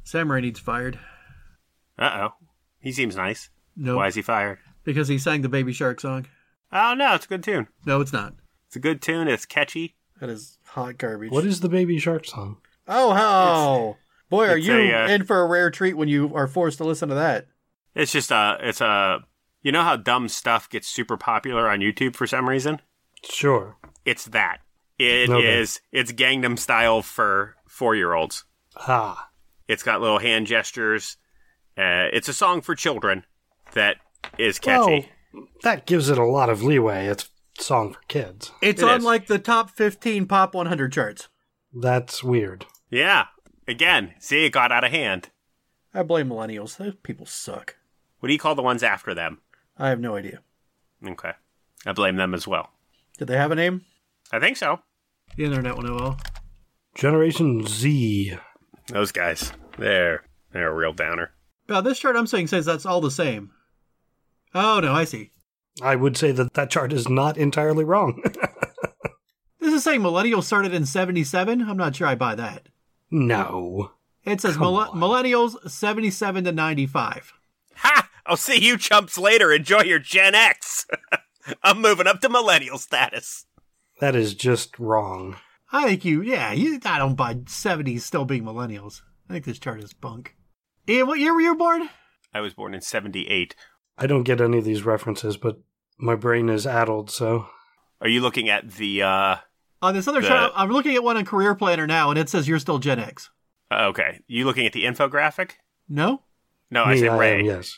Sam Raimi's fired. Uh-oh. He seems nice. No. Why is he fired? Because he sang the Baby Shark song. Oh, no, it's a good tune. No, it's not. It's a good tune. It's catchy. That is hot garbage. What is the Baby Shark song? Oh, boy, are you a, in for a rare treat when you are forced to listen to that. It's just you know how dumb stuff gets super popular on YouTube for some reason? Sure. It's that. It's Gangnam Style for 4-year-olds. Ah. It's got little hand gestures. It's a song for children that is catchy. Well, that gives it a lot of leeway. It's a song for kids. It's on like the top 15 Pop 100 charts. That's weird. Yeah. Again, see, it got out of hand. I blame millennials. Those people suck. What do you call the ones after them? I have no idea. Okay. I blame them as well. Did they have a name? I think so. The internet will know all. Generation Z. Those guys. They're a real downer. This chart I'm saying says that's all the same. Oh, no, I see. I would say that chart is not entirely wrong. This is saying millennials started in 77? I'm not sure I buy that. No. It says millennials 77 to 95. Ha! I'll see you chumps later. Enjoy your Gen X. I'm moving up to millennial status. That is just wrong. I think I don't buy 70s still being millennials. I think this chart is bunk. Ian, what year were you born? I was born in 78. I don't get any of these references, but my brain is addled, so... Are you looking at the, on this other chart, I'm looking at one on Career Planner now, and it says you're still Gen X. Okay. You looking at the infographic? No? No, I said Ray. Yes.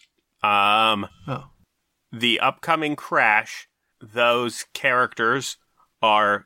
The upcoming crash, those characters are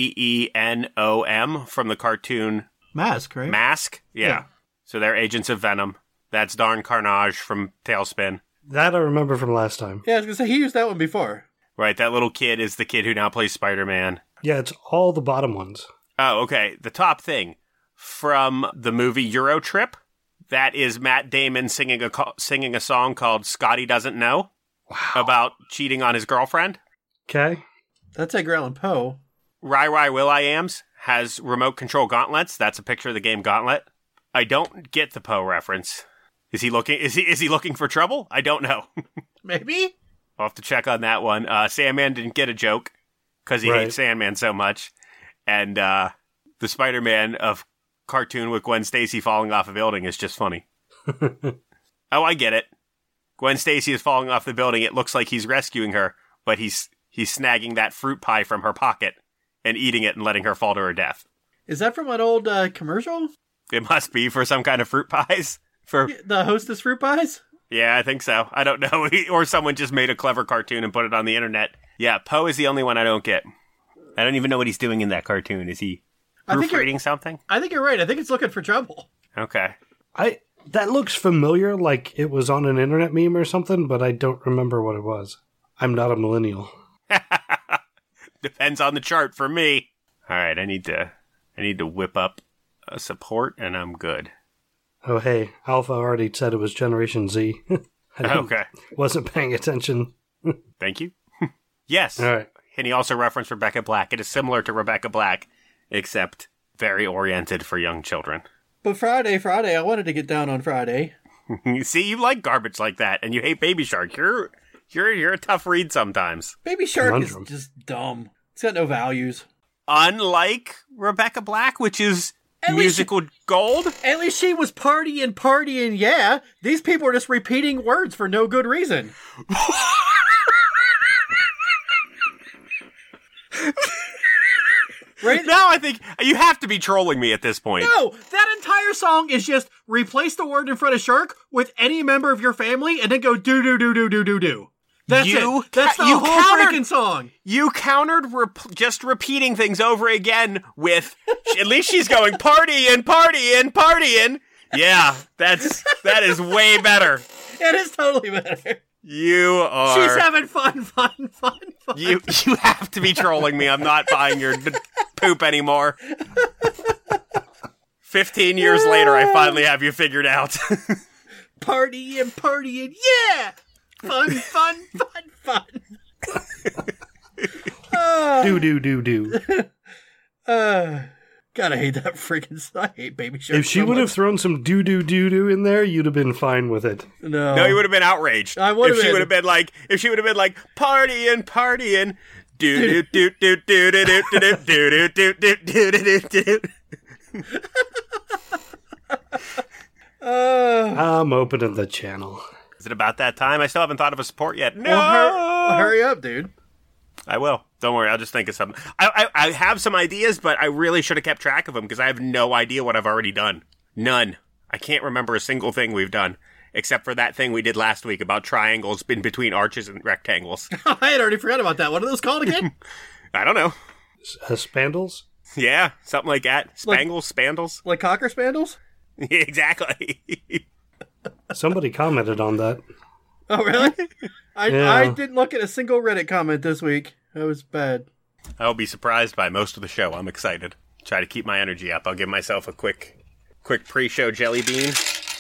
Venom from the cartoon... Mask, right? Mask? Yeah. So they're agents of Venom. That's Darn Carnage from Tailspin. That I remember from last time. Yeah, I was going to say, he used that one before. Right, that little kid is the kid who now plays Spider-Man. Yeah, it's all the bottom ones. Oh, okay. The top thing. From the movie Euro Trip, that is Matt Damon singing a song called Scotty Doesn't Know. Wow. About cheating on his girlfriend. Okay. That's Edgar Allan Poe. Rai Rai Will-I-Ams has remote control gauntlets. That's a picture of the game Gauntlet. I don't get the Poe reference. Is he looking for trouble? I don't know. Maybe? I'll have to check on that one. Sandman didn't get a joke because he hates Sandman so much. And the Spider-Man of cartoon with Gwen Stacy falling off a building is just funny. Oh, I get it. Gwen Stacy is falling off the building. It looks like he's rescuing her, but he's snagging that fruit pie from her pocket and eating it and letting her fall to her death. Is that from an old commercial? It must be for some kind of fruit pies. For the Hostess fruit pies? Yeah, I think so. I don't know. Or someone just made a clever cartoon and put it on the internet. Yeah, Poe is the only one I don't get. I don't even know what he's doing in that cartoon. Is he proofreading something? I think you're right. I think it's looking for trouble. Okay. That looks familiar, like it was on an internet meme or something, but I don't remember what it was. I'm not a millennial. Depends on the chart for me. All right, I need to whip up a support, and I'm good. Oh, hey, Alpha already said it was Generation Z. Okay. Wasn't paying attention. Thank you. Yes. All right. And he also referenced Rebecca Black. It is similar to Rebecca Black, except very oriented for young children. But Friday, I wanted to get down on Friday. See, you like garbage like that, and you hate Baby Shark. You're a tough read sometimes. Baby Shark is just dumb. It's got no values. Unlike Rebecca Black, which is musical gold. At least she was partying, yeah. These people are just repeating words for no good reason. Right now, I think you have to be trolling me at this point. No, that entire song is just replace the word in front of shark with any member of your family and then go do do do do do do do. That's it. That's the whole freaking song. You countered just repeating things over again with, at least she's going partying. Yeah, that is way better. It is totally better. You are. She's having fun. You have to be trolling me. I'm not buying your poop anymore. 15 years later, I finally have you figured out. Partying, yeah! Fun. Do. God, I hate that freaking. I hate Baby Shark. If she would have thrown some doo-doo in there, you'd have been fine with it. No, you would have been outraged. I would have. If she would have been like, partying, doo doo doo doo doo doo doo doo doo doo doo doo. I'm opening the channel. Is it about that time? I still haven't thought of a support yet. No! Well, hurry up, dude. I will. Don't worry, I'll just think of something. I have some ideas, but I really should have kept track of them because I have no idea what I've already done. None. I can't remember a single thing we've done, except for that thing we did last week about triangles in between arches and rectangles. I had already forgot about that. What are those called again? I don't know. Spandles? Yeah, something like that. Spangles, spandles. Like cocker spandles? Exactly. Somebody commented on that. Oh, really? I didn't look at a single Reddit comment this week. That was bad. I'll be surprised by most of the show. I'm excited. Try to keep my energy up. I'll give myself a quick pre-show jelly bean.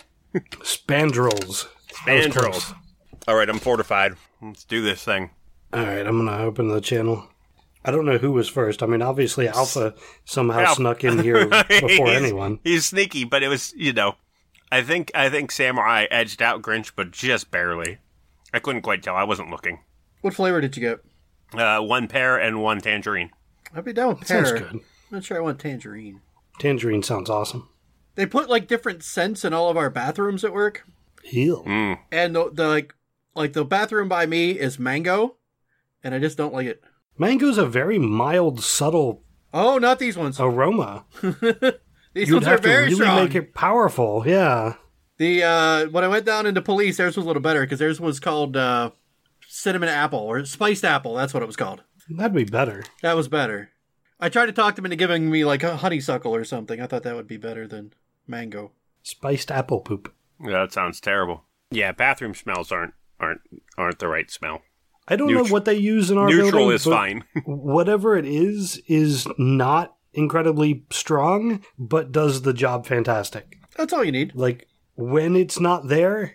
Spandrels. Spandrels. All right, I'm fortified. Let's do this thing. All right, I'm going to open the channel. I don't know who was first. I mean, obviously Alpha somehow snuck in here before anyone. He's sneaky, but it was, I think Samurai edged out Grinch, but just barely. I couldn't quite tell. I wasn't looking. What flavor did you get? 1 pear and 1 tangerine. I'd be down with pear. Sounds good. I'm not sure I want tangerine. Tangerine sounds awesome. They put different scents in all of our bathrooms at work. Ew. Mm. And the bathroom by me is mango, and I just don't like it. Mango's a very mild, subtle. Oh, not these ones. Aroma. These You'd ones are have to very really strong. make it powerful. Yeah. When I went down into police, theirs was a little better because theirs was called cinnamon apple or spiced apple. That's what it was called. That'd be better. That was better. I tried to talk them into giving me a honeysuckle or something. I thought that would be better than mango. Spiced apple poop. Yeah, that sounds terrible. Yeah, bathroom smells aren't the right smell. I don't know what they use in our building. Neutral is fine. Whatever it is not incredibly strong, but does the job fantastic. That's all you need. When it's not there,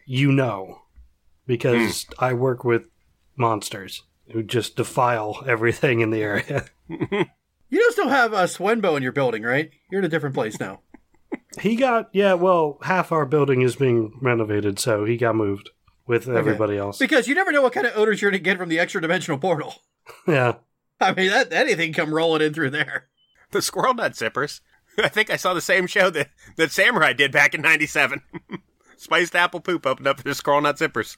because I work with monsters who just defile everything in the area. You don't still have Swenbo in your building, right? You're in a different place now. He got, half our building is being renovated, so he got moved with everybody else. Because you never know what kind of odors you're going to get from the extra dimensional portal. Yeah. I mean, anything come rolling in through there. The squirrel nut zippers. I think I saw the same show that Samurai did back in 97. Spiced apple poop opened up the squirrel nut zippers.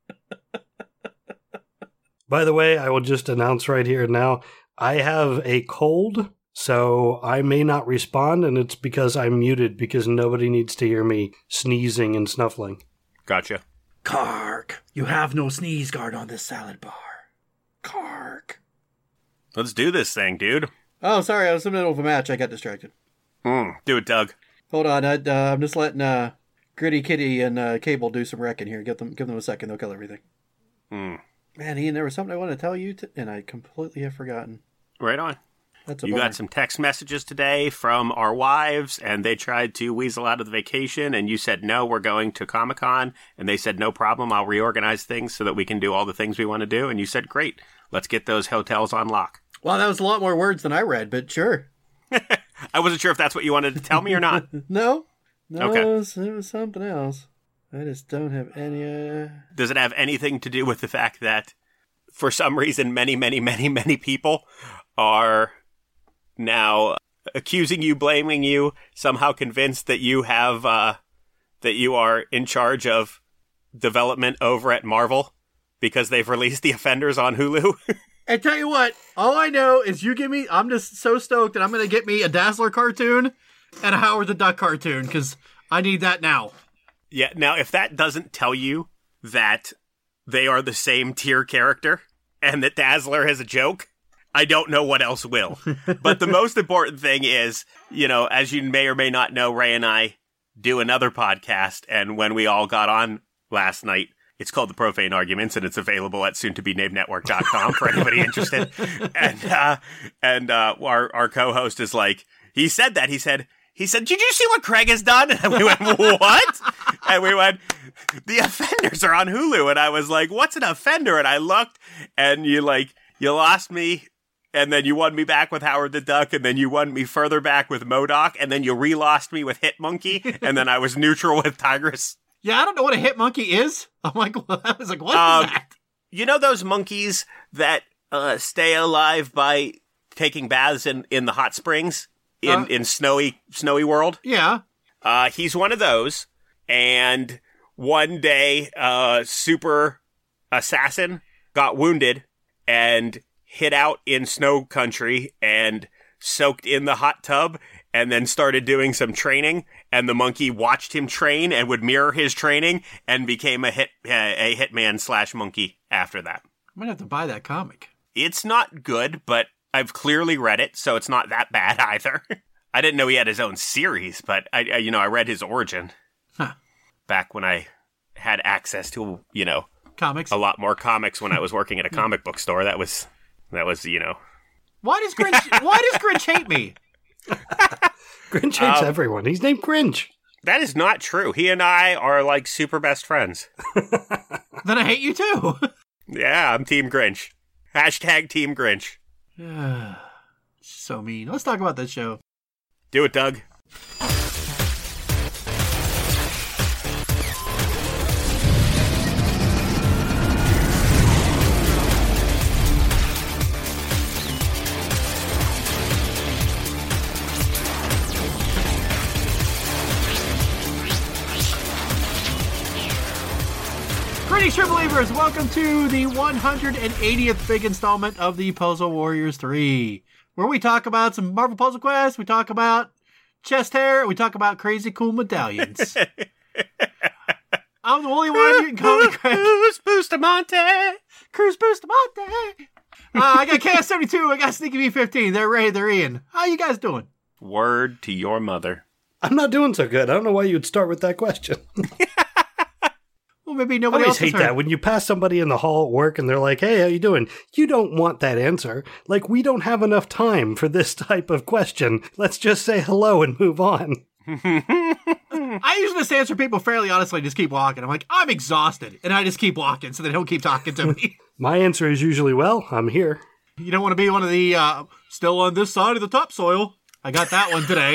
By the way, I will just announce right here now, I have a cold, so I may not respond, and it's because I'm muted, because nobody needs to hear me sneezing and snuffling. Gotcha. Kark, you have no sneeze guard on this salad bar. Kark. Let's do this thing, dude. Oh, sorry, I was in the middle of a match. I got distracted. Do it, Doug. Hold on, I'm just letting Gritty Kitty and Cable do some wrecking here. Give them a second. They'll kill everything. Man, Ian, there was something I wanted to tell you, and I completely have forgotten. Right on. That's a You bummer. got some text messages today from our wives, and they tried to weasel out of the vacation, and you said, no, we're going to Comic-Con, and they said, no problem, I'll reorganize things so that we can do all the things we want to do, and you said, great, let's get those hotels on lock. Well, that was a lot more words than I read, but sure. I wasn't sure if that's what you wanted to tell me or not. No, Okay. it was something else. I just don't have any... Does it have anything to do with the fact that, for some reason, many, many, many, many people are now accusing you, blaming you, somehow convinced that you have, that you are in charge of development over at Marvel because they've released The Offenders on Hulu? And tell you what, all I know is you give me... I'm just so stoked that I'm going to get me a Dazzler cartoon and a Howard the Duck cartoon, because I need that now. Yeah, now, if that doesn't tell you that they are the same tier character and that Dazzler is a joke, I don't know what else will. But the most important thing is, as you may or may not know, Ray and I do another podcast, and when we all got on last night, it's called The Profane Arguments, and it's available at soon-to-be-named-network.com for anybody interested. And our co-host is like, he said, did you see what Craig has done? And we went, what? And we went, The Offenders are on Hulu. And I was like, what's an offender? And I looked, and you lost me and then you won me back with Howard the Duck, and then you won me further back with MODOK, and then you re-lost me with Hitmonkey, and then I was neutral with Tigress. Yeah, I don't know what a Hitmonkey is. I was like, what is that? You know those monkeys that stay alive by taking baths in the hot springs in snowy world? Yeah. He's one of those, and one day, Super Assassin got wounded and hid out in snow country and soaked in the hot tub and then started doing some training, and the monkey watched him train and would mirror his training and became a hitman / monkey after that. I might have to buy that comic. It's not good, but I've clearly read it, so it's not that bad either. I didn't know he had his own series, but I read his origin. Huh. Back when I had access to, comics. A lot more comics when I was working at a comic book store. That was. Why does Grinch hate me? Grinch hates everyone. He's named Grinch. That is not true. He and I are like super best friends. Then I hate you too. Yeah, I'm Team Grinch. # Team Grinch. So mean. Let's talk about this show. Do it, Doug. Greetings, True Believers! Welcome to the 180th big installment of the Puzzle Warriors 3, where we talk about some Marvel Puzzle Quest, we talk about chest hair, we talk about crazy cool medallions. I'm the only one you can call me Craig. Cruz Bustamante! Cruz Bustamante! I got KS72, I got Sneaky B15, they're Ray, they're Ian. How you guys doing? Word to your mother. I'm not doing so good. I don't know why you would start with that question. Well, maybe nobody else I always hate that when you pass somebody in the hall at work and they're like, hey, how you doing? You don't want that answer. Like, we don't have enough time for this type of question. Let's just say hello and move on. I usually just answer people fairly honestly, just keep walking. I'm like, I'm exhausted. And I just keep walking so they don't keep talking to me. My answer is usually, well, I'm here. You don't want to be one of the, still on this side of the topsoil. I got that one today.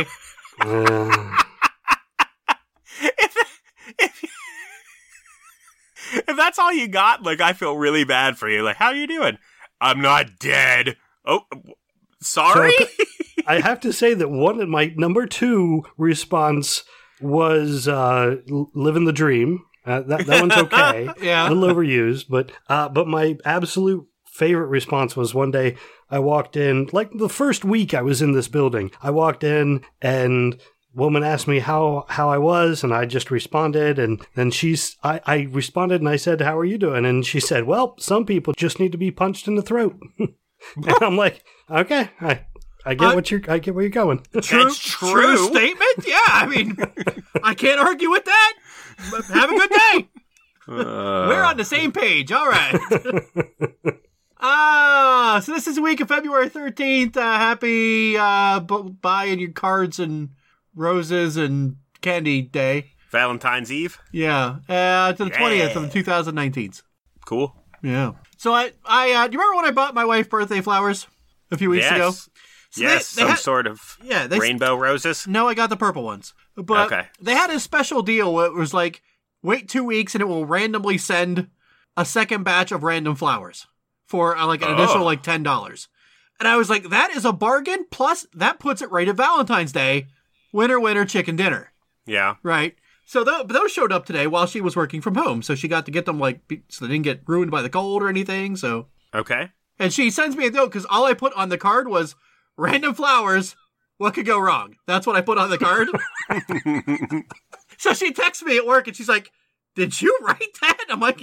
If that's all you got, like, I feel really bad for you. Like, how you doing? I'm not dead. Oh, sorry? So, I have to say that my number 2 response was living the dream. That one's okay. Yeah. A little overused, but my absolute favorite response was one day I walked in, like the first week I was in this building, I walked in and woman asked me how I was, and I just responded, and then I responded and I said, how are you doing? And she said, well, some people just need to be punched in the throat. And I'm like, okay, I get where you're going. True statement. Yeah, I mean, I can't argue with that. Have a good day. We're on the same page. All right. So this is the week of February 13th. Happy buying your cards and roses and candy day. Valentine's Eve? Yeah. To the 20th of the 2019s. Cool. Yeah. So do you remember when I bought my wife birthday flowers a few weeks ago? So yes, they sort of rainbow roses? No, I got the purple ones. But they had a special deal where it was like, wait 2 weeks and it will randomly send a second batch of random flowers for an additional $10. And I was like, that is a bargain. Plus, that puts it right at Valentine's Day. Winner, chicken dinner. Yeah. Right. So those showed up today while she was working from home. So she got to get them so they didn't get ruined by the cold or anything. So. Okay. And she sends me a note because all I put on the card was random flowers. What could go wrong? That's what I put on the card. So she texts me at work and she's like, did you write that? I'm like,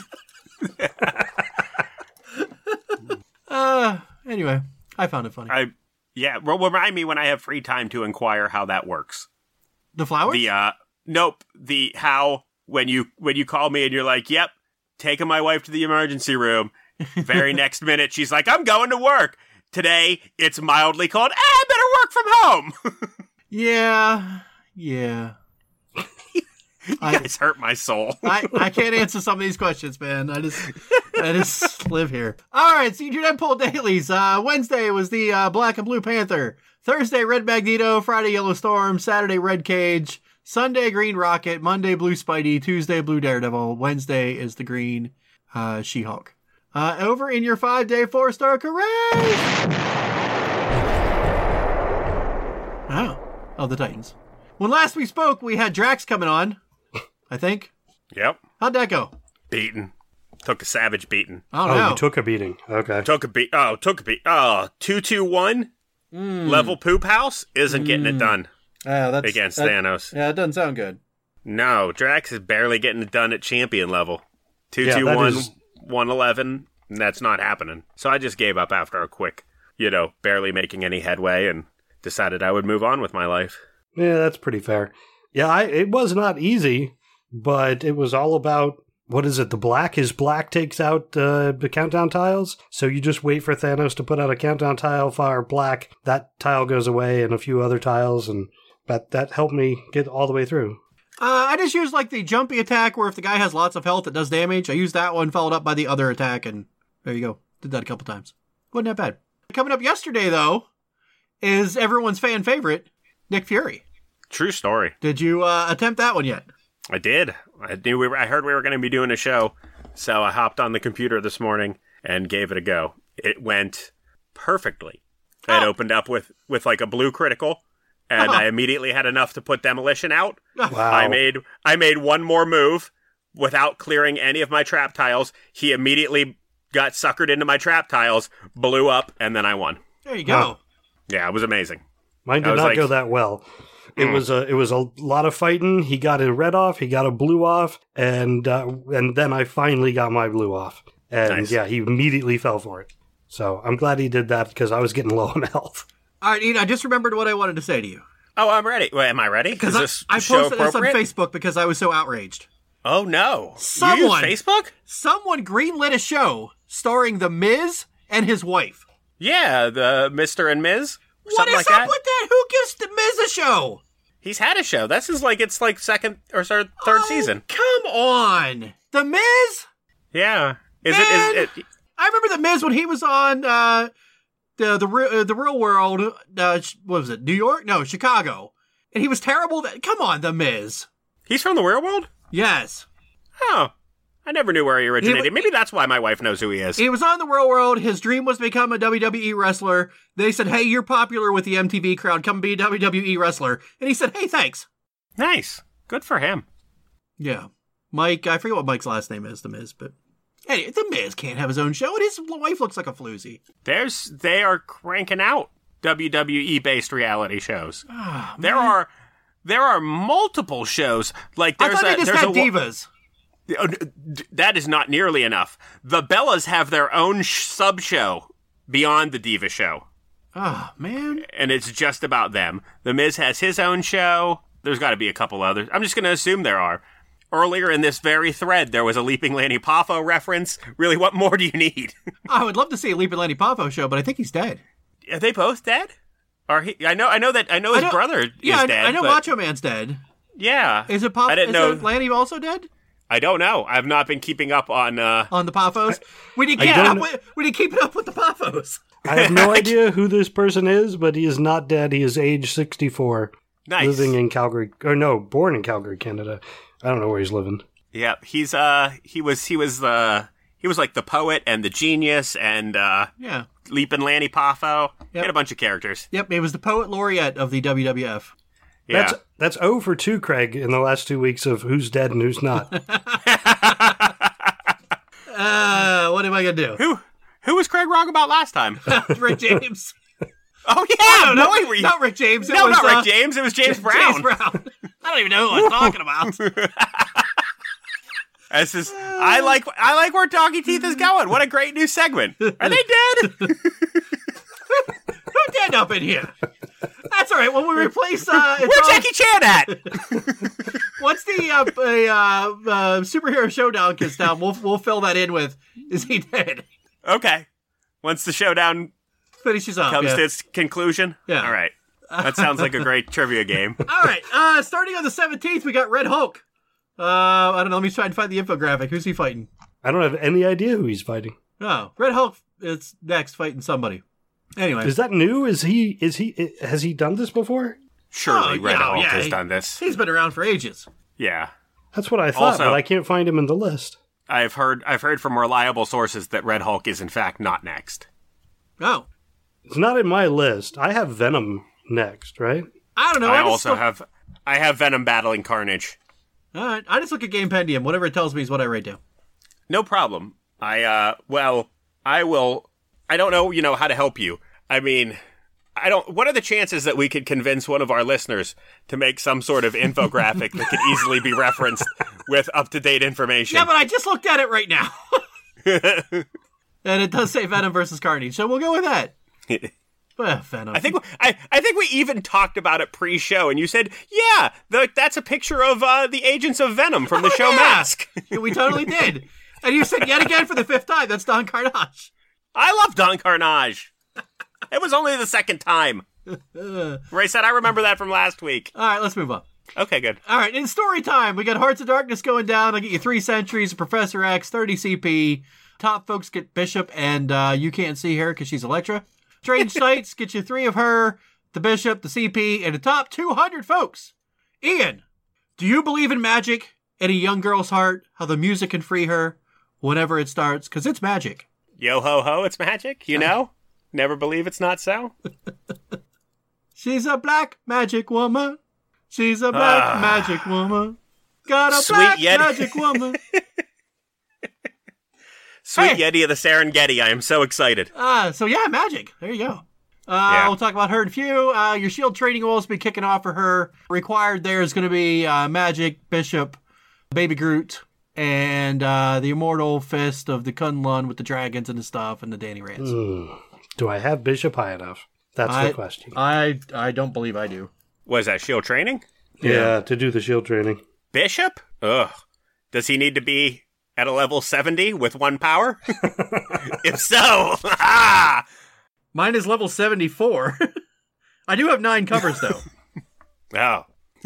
yeah. Anyway, I found it funny. Well, remind me when I have free time to inquire how that works. The flowers? Nope. When you call me and you're like, yep, taking my wife to the emergency room. Very next minute, she's like, I'm going to work. Today, it's mildly cold. I better work from home. Yeah. You guys hurt my soul. I can't answer some of these questions, man. I just live here. All right, Senior Deadpool dailies. Wednesday was the Black and Blue Panther. Thursday, Red Magneto. Friday, Yellow Storm. Saturday, Red Cage. Sunday, Green Rocket. Monday, Blue Spidey. Tuesday, Blue Daredevil. Wednesday is the Green She-Hulk. Over in your 5-day 4-star Hooray! Oh, the Titans. When last we spoke, we had Drax coming on, I think. Yep. How'd that go? Beaten. Took a savage beating. Oh, no. You took a beating. Okay. Took a beat. 2-2-1. Level poop house isn't getting it done against Thanos. Yeah, it doesn't sound good. No, Drax is barely getting it done at champion level. 2-2-1, 111. That's not happening. So I just gave up after a quick, barely making any headway and decided I would move on with my life. Yeah, that's pretty fair. Yeah, it was not easy, but it was all about, what is it, the black? His black takes out the countdown tiles, so you just wait for Thanos to put out a countdown tile, fire black, that tile goes away, and a few other tiles, and that helped me get all the way through. I just use the jumpy attack where if the guy has lots of health, it does damage. I used that one, followed up by the other attack, and there you go. Did that a couple times. Wasn't that bad. Coming up yesterday, though, is everyone's fan favorite, Nick Fury. True story. Did you attempt that one yet? I did. I heard we were going to be doing a show, so I hopped on the computer this morning and gave it a go. It went perfectly. It opened up with a blue critical, and I immediately had enough to put Demolition out. Wow. I made one more move without clearing any of my trap tiles. He immediately got suckered into my trap tiles, blew up, and then I won. There you go. Wow. Yeah, it was amazing. Mine did not go that well. It was a lot of fighting. He got a red off, he got a blue off, and then I finally got my blue off. And nice. Yeah, he immediately fell for it. So I'm glad he did that because I was getting low on health. All right, Ian, I just remembered what I wanted to say to you. Oh, I'm ready. Wait, am I ready? Because I posted this on Facebook because I was so outraged. Oh, no. You use Facebook? Someone greenlit a show starring The Miz and his wife. Yeah, the Mr. and Ms. What is up with that? Who gives The Miz a show? He's had a show. This is it's second or third season. Come on. The Miz? Yeah. Is it? I remember The Miz when he was on the Real World. What was it? New York? No, Chicago. And he was terrible. Come on, The Miz. He's from the Real World? Yes. Oh. I never knew where he originated. Maybe that's why my wife knows who he is. He was on the Real World. His dream was to become a WWE wrestler. They said, hey, you're popular with the MTV crowd. Come be a WWE wrestler. And he said, hey, thanks. Nice. Good for him. Yeah. Mike, I forget what Mike's last name is, The Miz, but anyway, The Miz can't have his own show, and his wife looks like a floozy. They are cranking out WWE-based reality shows. Oh, there are multiple shows. I thought they just had divas. That is not nearly enough. The Bellas have their own sub-show beyond the Diva show. Oh, man. And it's just about them. The Miz has his own show. There's got to be a couple others. I'm just going to assume there are. Earlier in this very thread, there was a Leaping Lanny Poffo reference. Really, what more do you need? I would love to see a Leaping Lanny Poffo show, but I think he's dead. Are they both dead? I know his brother is dead. I know Macho Man's dead. Yeah. Is it Poffo? I didn't know. Is Lanny also dead? I don't know. I've not been keeping up on the Poffos. We didn't keep up with the Poffos. I have no idea who this person is, but he is not dead. He is age 64. Nice. Living in Calgary, born in Calgary, Canada. I don't know where he's living. Yeah, he was like the poet and the genius and Leaping Lanny Poffo. Yep. He had a bunch of characters. Yep, he was the poet laureate of the WWF. Yeah. That's 0 for 2, Craig, in the last 2 weeks of who's dead and who's not. What am I going to do? Who was Craig wrong about last time? Rick James. Oh, yeah. Not Rick James. Not Rick James. It was James Brown. James Brown. I don't even know who I'm talking about. I like where Doggy Teeth is going. What a great new segment. Are they dead? Who dead up in here? That's all right. When we replace, where's Jackie Chan at? Once the superhero showdown gets down, we'll fill that in with is he dead? Okay. Once the showdown finishes up, comes to its conclusion. Yeah. All right. That sounds like a great trivia game. All right. Starting on the 17th, we got Red Hulk. I don't know. Let me try and find the infographic. Who's he fighting? I don't have any idea who he's fighting. Oh, Red Hulk is next fighting somebody. Anyway. Is that new? Has he done this before? Surely Red Hulk has done this. He's been around for ages. Yeah. That's what I thought, but I can't find him in the list. I've heard from reliable sources that Red Hulk is in fact not next. Oh. It's not in my list. I have Venom next, right? I don't know. I have Venom battling Carnage. All right. I just look at Gamependium. Whatever it tells me is what I write down. No problem. I don't know, how to help you. I mean, what are the chances that we could convince one of our listeners to make some sort of infographic that could easily be referenced with up-to-date information? Yeah, but I just looked at it right now. And it does say Venom versus Carnage, so we'll go with that. Venom. I think we even talked about it pre-show, and you said, yeah, that's a picture of the agents of Venom from the show Mask. Yeah, we totally did. And you said yet again for the 5th time, that's Don Carnage. I love Don Carnage. It was only the 2nd time. Ray said, I remember that from last week. All right, let's move on. Okay, good. All right, in story time, we got Hearts of Darkness going down. I'll get you 3 Sentries, Professor X, 30 CP. Top folks get Bishop, and you can't see her because she's Elektra. Strange Sights get you 3 of her, the Bishop, the CP, and the top 200 folks. Ian, do you believe in magic in a young girl's heart? How the music can free her whenever it starts? Because it's magic. Yo ho ho, it's magic, you know? Never believe it's not so. She's a black magic woman. She's a black magic woman. Got a black magic woman. Sweet Yeti of the Serengeti. I am so excited. So yeah, magic. There you go. We'll talk about her in a few. Your shield training will also be kicking off for her. Required there is going to be Magic, Bishop, Baby Groot, and the Immortal Fist of the Kunlun with the dragons and the stuff, and the Danny Rance. Do I have Bishop high enough? That's the question. I don't believe I do. Was that shield training? Yeah, to do the shield training. Bishop? Ugh. Does he need to be at a level 70 with 1 power? If so, mine is level 74. I do have 9 covers, though. Oh.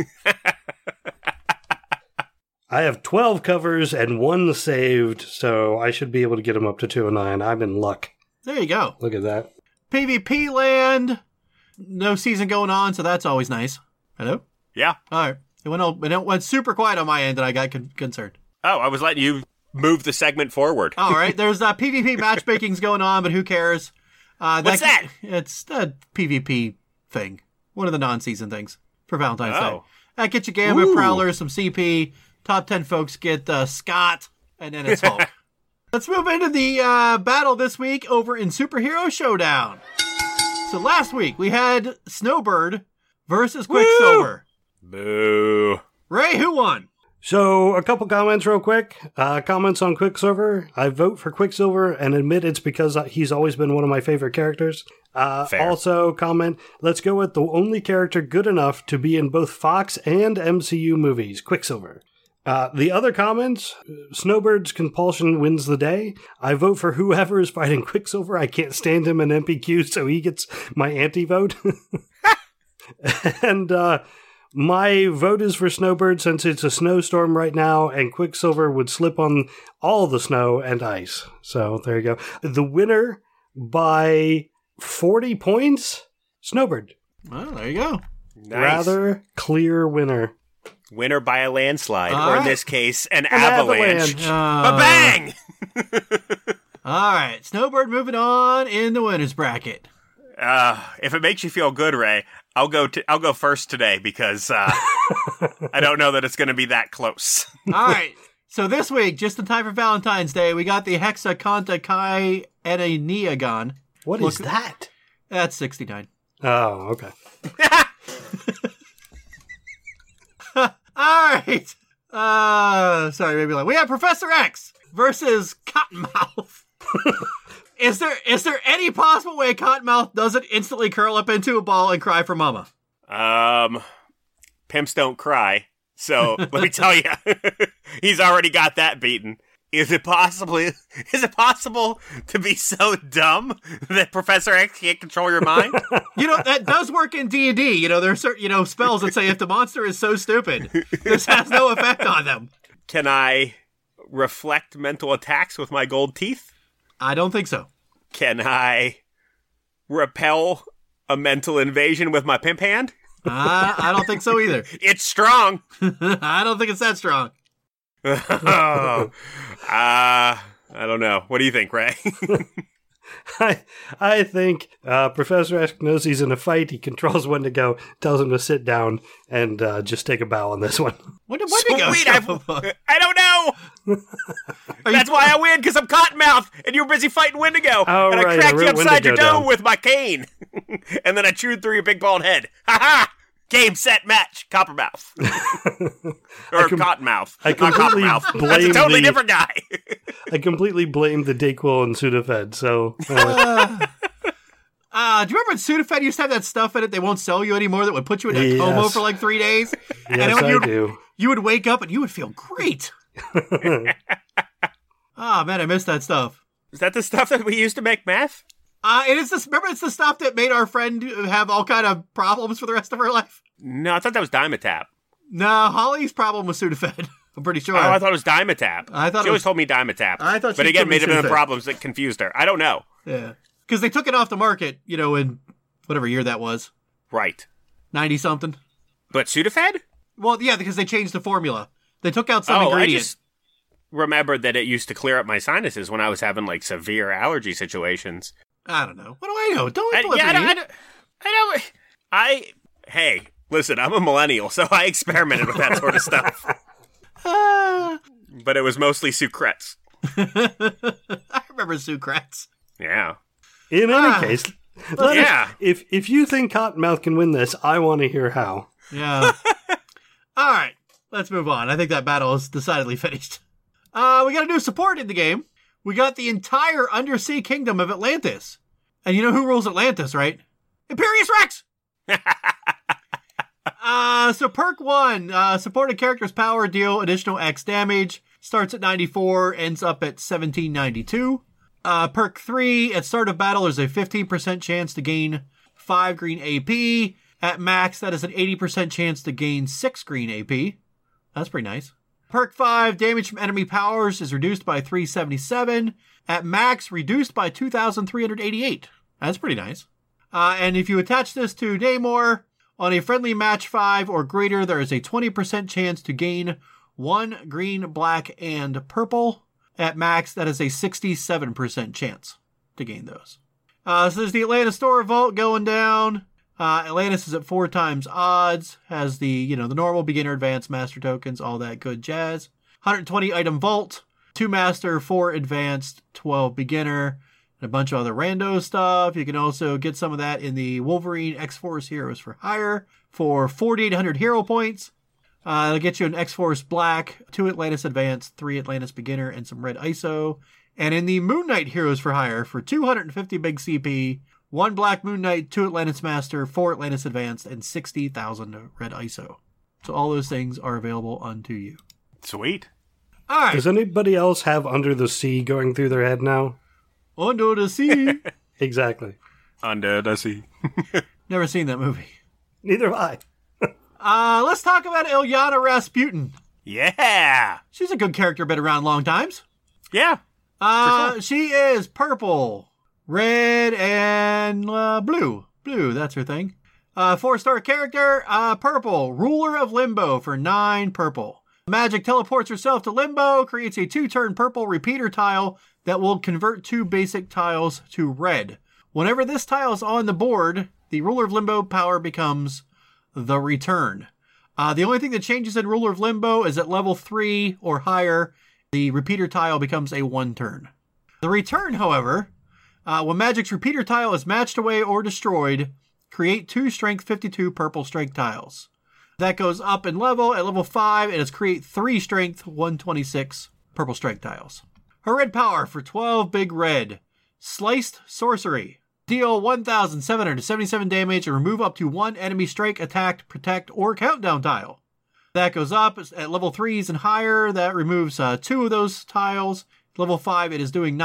I have 12 covers and 1 saved, so I should be able to get them up to 209. I'm in luck. There you go. Look at that. PvP land. No season going on, so that's always nice. Hello? Yeah. All right. It went super quiet on my end, and I got concerned. Oh, I was letting you move the segment forward. All right. There's PvP matchmaking's going on, but who cares? What's that? It's the PvP thing. One of the non-season things for Valentine's Day. That gets you Gambit, Prowler, some CP. Top 10 folks get Scott, and then it's Hulk. Let's move into the battle this week over in Superhero Showdown. So last week we had Snowbird versus Quicksilver. Boo. Ray, who won? So, a couple comments real quick. Comments on Quicksilver. I vote for Quicksilver and admit it's because he's always been one of my favorite characters. Also, comment, let's go with the only character good enough to be in both Fox and MCU movies, Quicksilver. The other comments, Snowbird's compulsion wins the day. I vote for whoever is fighting Quicksilver. I can't stand him in MPQ, so he gets my anti-vote. And my vote is for Snowbird since it's a snowstorm right now, and Quicksilver would slip on all the snow and ice. So there you go. The winner by 40 points, Snowbird. Well, there you go. Nice. Rather clear winner. Winner by a landslide, or in this case, an avalanche. Ba-bang! All right, Snowbird moving on in the winners bracket. If it makes you feel good, Ray, I'll go first today because I don't know that it's going to be that close. All right, so this week, just in time for Valentine's Day, we got the Hexaconta Kai and a Neagon. What is that? That's 69. Oh, okay. All right. Sorry, maybe like we have Professor X versus Cottonmouth. Is there any possible way Cottonmouth doesn't instantly curl up into a ball and cry for mama? Pimps don't cry. So let me tell you, he's already got that beaten. Is it possible to be so dumb that Professor X can't control your mind? That does work in D&D. There's certain, spells that say if the monster is so stupid, this has no effect on them. Can I reflect mental attacks with my gold teeth? I don't think so. Can I repel a mental invasion with my pimp hand? I don't think so either. It's strong. I don't think it's that strong. I don't know. What do you think, Ray? I think Professor Eskimosi's in a fight. He controls when to go, tells him to sit down, and just take a bow on this one. When did Wendigo show up? I don't know. That's why I win, because I'm Cottonmouth, and you were busy fighting Wendigo. Oh, and right, I cracked you upside Wendigo your dome down with my cane. And then I chewed through your big bald head. Ha-ha! Game, set, match. Coppermouth. Or Cottonmouth. I completely blame That's a totally different guy. I completely blame the Dayquil and Sudafed, so... do you remember when Sudafed used to have that stuff in it they won't sell you anymore that would put you in a coma for like 3 days? Yes, I do. You would wake up and you would feel great. Oh, man, I miss that stuff. Is that the stuff that we used to make meth? It is this. Remember, it's the stuff that made our friend have all kind of problems for the rest of her life. No, I thought that was Dimetap. No, Holly's problem was Sudafed. I'm pretty sure. Oh, I thought it was Dimetap. She always told me Dimetap. I thought, but again, maybe it been problems that confused her. I don't know. Yeah, because they took it off the market, in whatever year that was. Right. 90 something. But Sudafed? Well, yeah, because they changed the formula. They took out some ingredient. I just remembered that it used to clear up my sinuses when I was having like severe allergy situations. I don't know. What do I know? Don't Hey, listen, I'm a millennial, so I experimented with that sort of stuff. But it was mostly Sucrets. I remember Sucrets. Yeah. In any case, if you think Cottonmouth can win this, I want to hear how. Yeah. All right, let's move on. I think that battle is decidedly finished. We got a new support in the game. We got the entire undersea kingdom of Atlantis. And you know who rules Atlantis, right? Imperious Rex! So perk 1, supported character's power deal additional X damage. Starts at 94, ends up at 1792. Perk 3, at start of battle, there's a 15% chance to gain 5 green AP. At max, that is an 80% chance to gain 6 green AP. That's pretty nice. Perk 5, damage from enemy powers is reduced by 377. At max, reduced by 2,388. That's pretty nice. And if you attach this to Namor, on a friendly match 5 or greater, there is a 20% chance to gain 1 green, black, and purple. At max, that is a 67% chance to gain those. So there's the Atlantis Store Vault going down. Atlantis is at 4 times odds, has the, the normal beginner, advanced, master tokens, all that good jazz. 120 item vault, 2 master, 4 advanced, 12 beginner, and a bunch of other rando stuff. You can also get some of that in the Wolverine X-Force Heroes for Hire for 4,800 hero points. It'll get you an X-Force Black, 2 Atlantis Advanced, 3 Atlantis Beginner, and some red ISO. And in the Moon Knight Heroes for Hire for 250 big CP, 1 Black Moon Knight, 2 Atlantis Master, 4 Atlantis Advanced, and 60,000 red ISO. So all those things are available unto you. Sweet. All right. Does anybody else have Under the Sea going through their head now? Under the Sea. Exactly. Under the Sea. Never seen that movie. Neither have I. Let's talk about Illyana Rasputin. Yeah. She's a good character, been around long times. Yeah. Sure. She is purple, red, and blue. Blue, that's her thing. 4-star character, purple, ruler of Limbo for 9 purple. Magic teleports herself to Limbo, creates a 2-turn purple repeater tile that will convert 2 basic tiles to red. Whenever this tile is on the board, the Ruler of Limbo power becomes the Return. The only thing that changes in Ruler of Limbo is at level 3 or higher, the repeater tile becomes a 1-turn. The Return, however, when Magic's repeater tile is matched away or destroyed, create 2 strength 52 purple strength tiles. That goes up in level. At level 5, it is create 3 strength 126 purple strength tiles. Her red power for 12 big red. Sliced Sorcery. Deal 1,777 damage and remove up to 1 enemy strike, attack, protect, or countdown tile. That goes up at level 3s and higher. That removes 2 of those tiles. Level 5, it is doing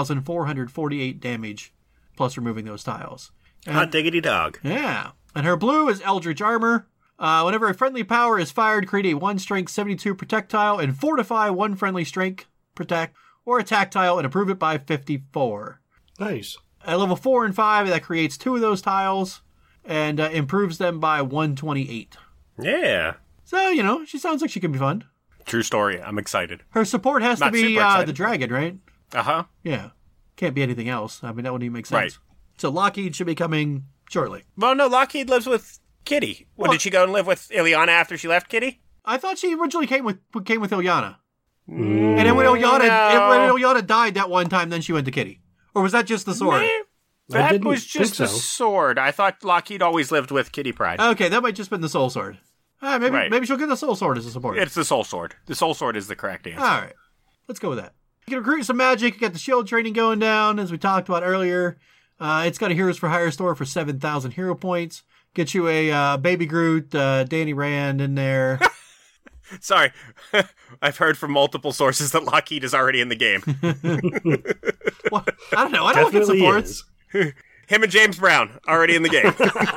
9,448 damage, plus removing those tiles. Hot diggity dog. Yeah. And her blue is Eldritch Armor. Whenever a friendly power is fired, create a 1 strength 72 protect tile and fortify 1 friendly strength Protect, or Attack tile and improve it by 54. Nice. At level 4 and 5, that creates 2 of those tiles and improves them by 128. Yeah. So, she sounds like she can be fun. True story. I'm excited. Her support has to be the dragon, right? Uh-huh. Yeah. Can't be anything else. I mean, that wouldn't even make sense. Right. So Lockheed should be coming shortly. Well, no, Lockheed lives with Kitty. Did she go and live with Ilyana after she left Kitty? I thought she originally came with Ilyana. And then when Ilyana died that one time, then she went to Kitty. Or was that just the sword? That was just the sword. I thought Lockheed always lived with Kitty Pryde. Okay, that might just been the soul sword. Maybe she'll get the soul sword as a support. It's the soul sword. The soul sword is the correct answer. All right. Let's go with that. You can recruit some magic. You got the shield training going down, as we talked about earlier. It's got a Heroes for Hire store for 7,000 hero points. Get you a Baby Groot, Danny Rand in there. Sorry. I've heard from multiple sources that Lockheed is already in the game. Well, I don't know. I don't look at supports. Him and James Brown, already in the game.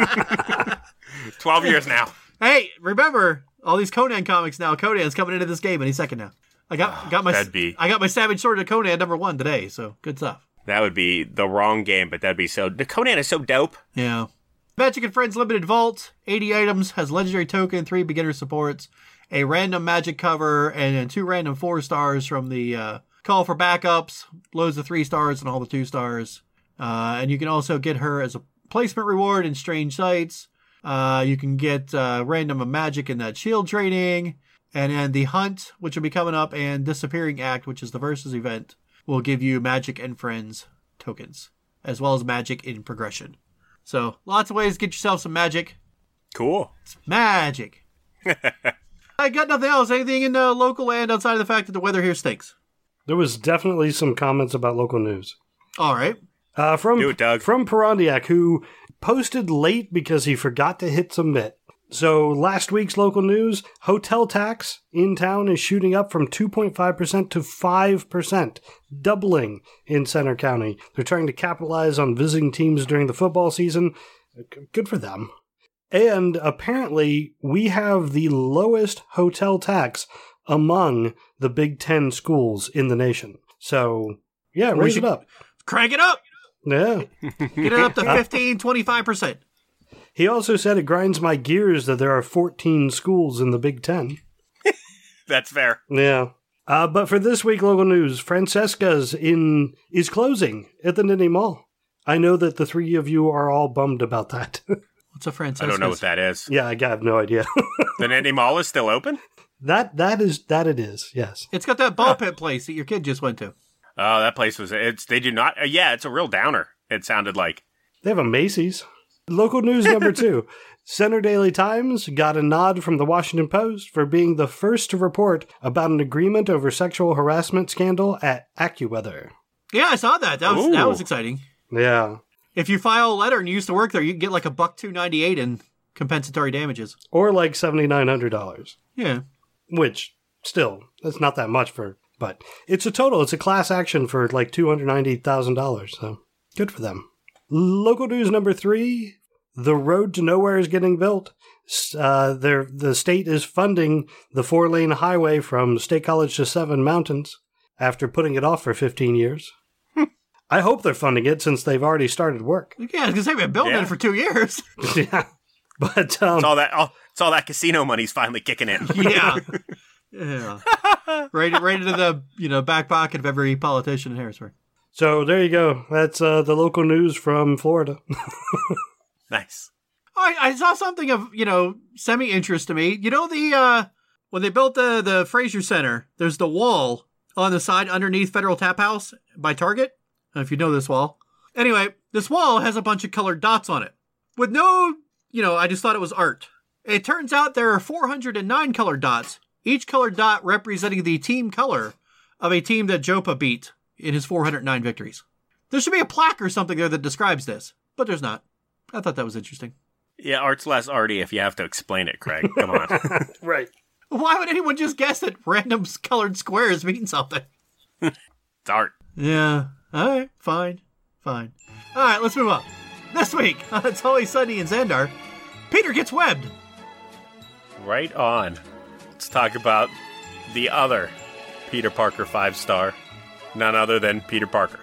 12 years now. Hey, remember, all these Conan comics now. Conan's coming into this game any second now. I got my Savage Sword of Conan #1 today, so good stuff. That would be the wrong game, but that'd be so... Conan is so dope. Yeah. Magic and Friends Limited Vault, 80 items, has legendary token, 3 beginner supports, a random magic cover, and then 2 random 4 stars from the Call for Backups, loads of 3 stars and all the 2 stars. And you can also get her as a placement reward in Strange Sights. You can get random magic in that shield training. And then the Hunt, which will be coming up, and Disappearing Act, which is the Versus event, will give you Magic and Friends tokens, as well as magic in progression. So, lots of ways to get yourself some magic. Cool. It's magic. I got nothing else. Anything in the local land outside of the fact that the weather here stinks? There was definitely some comments about local news. All right. Do it, Doug. From Perondiak, who posted late because he forgot to hit submit. So last week's local news, hotel tax in town is shooting up from 2.5% to 5%, doubling in Center County. They're trying to capitalize on visiting teams during the football season. Good for them. And apparently we have the lowest hotel tax among the Big Ten schools in the nation. So, yeah, raise it up. Crank it up! Yeah. Get it up to 15, 25%. He also said it grinds my gears that there are 14 schools in the Big Ten. That's fair. Yeah. But for this week, local news, Francesca's is closing at the Nittany Mall. I know that the 3 of you are all bummed about that. What's a Francesca's? I don't know what that is. Yeah, I have no idea. The Nittany Mall is still open? That it is, yes. It's got that ball pit place that your kid just went to. Oh, that place they do not, it's a real downer, it sounded like. They have a Macy's. Local news number 2. Center Daily Times got a nod from the Washington Post for being the first to report about an agreement over sexual harassment scandal at AccuWeather. Yeah, I saw that. That was exciting. Yeah. If you file a letter and you used to work there, you can get like $1,298 in compensatory damages. Or like $7,900. Yeah. Which, still, that's not that much but it's a class action for like $290,000, so good for them. Local news number 3, the road to nowhere is getting built. The state is funding the 4-lane highway from State College to Seven Mountains after putting it off for 15 years. I hope they're funding it since they've already started work. Yeah, I was going to say, we've been building it for 2 years. Yeah. But it's all that casino money's finally kicking in. Yeah. Yeah. right into the back pocket of every politician in Harrisburg. So there you go. That's the local news from Florida. Nice. I saw something of, semi-interest to me. When they built the Fraser Center, there's the wall on the side underneath Federal Tap House by Target. I don't know if you know this wall. Anyway, this wall has a bunch of colored dots on it. With no, I just thought it was art. It turns out there are 409 colored dots, each colored dot representing the team color of a team that Jopa beat in his 409 victories. There should be a plaque or something there that describes this, but there's not. I thought that was interesting. Yeah, art's less arty if you have to explain it, Craig. Come on. Right. Why would anyone just guess that random colored squares mean something? It's art. Yeah. All right. Fine. All right, let's move on. This week, It's Always Sunny in Xandar, Peter gets webbed. Right on. Let's talk about the other Peter Parker 5-star. None other than Peter Parker.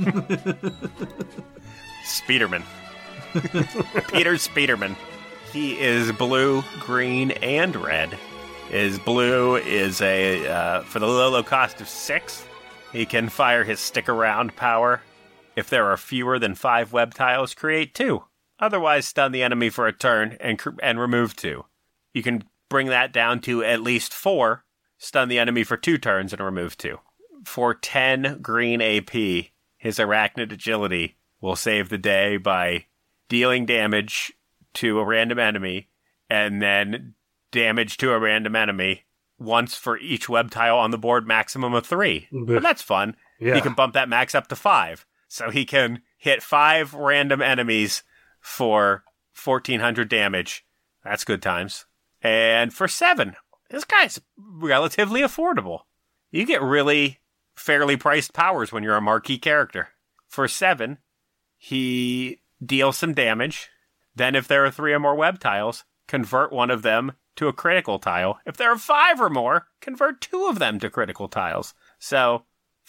Spiderman. Peter Spiderman. He is blue, green, and red. His blue is for the low cost of 6. He can fire his stick-around power. If there are fewer than 5 web tiles, create 2. Otherwise, stun the enemy for a turn and remove 2. You can bring that down to at least 4, stun the enemy for 2 turns and remove 2. For 10 green AP, his arachnid agility will save the day by dealing damage to a random enemy and then damage to a random enemy once for each web tile on the board, maximum of 3. But that's fun. Yeah. He can bump that max up to 5. So he can hit 5 random enemies for 1,400 damage. That's good times. And for 7, this guy's relatively affordable. You get really fairly priced powers when you're a marquee character. For 7, he deals some damage. Then if there are 3 or more web tiles, convert one of them to a critical tile. If there are 5 or more, convert 2 of them to critical tiles. So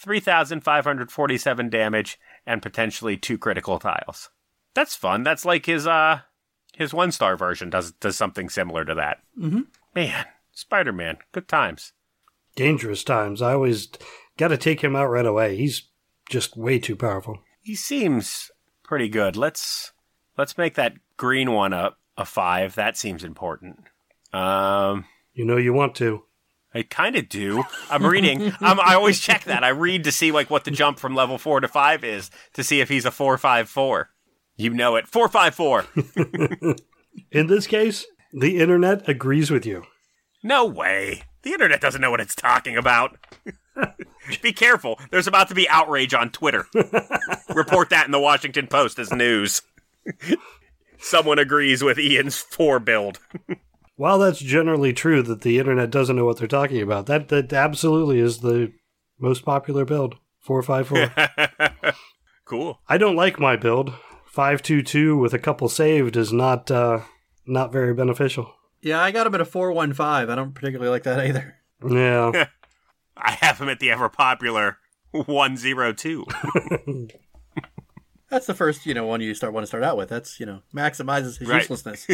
3,547 damage and potentially 2 critical tiles. That's fun. That's like his 1-star version does something similar to that. Mm-hmm. Man, Spider-Man, good times. Dangerous times. I always got to take him out right away. He's just way too powerful. He seems pretty good. Let's make that green one a 5. That seems important. You want to. I kind of do. I'm reading. I always check that. I read to see what the jump from level 4 to 5 is to see if he's a 454. You know it. 454. In this case, the internet agrees with you. No way. The internet doesn't know what it's talking about. Be careful. There's about to be outrage on Twitter. Report that in the Washington Post as news. Someone agrees with Ian's 4 build. While that's generally true that the internet doesn't know what they're talking about, that absolutely is the most popular build. 454. Cool. I don't like my build. 522 with a couple saved is not very beneficial. Yeah, I got him at a 415. I don't particularly like that either. Yeah. I have him at the ever popular 102. That's the first, one you want to start out with. That's, maximizes his uselessness.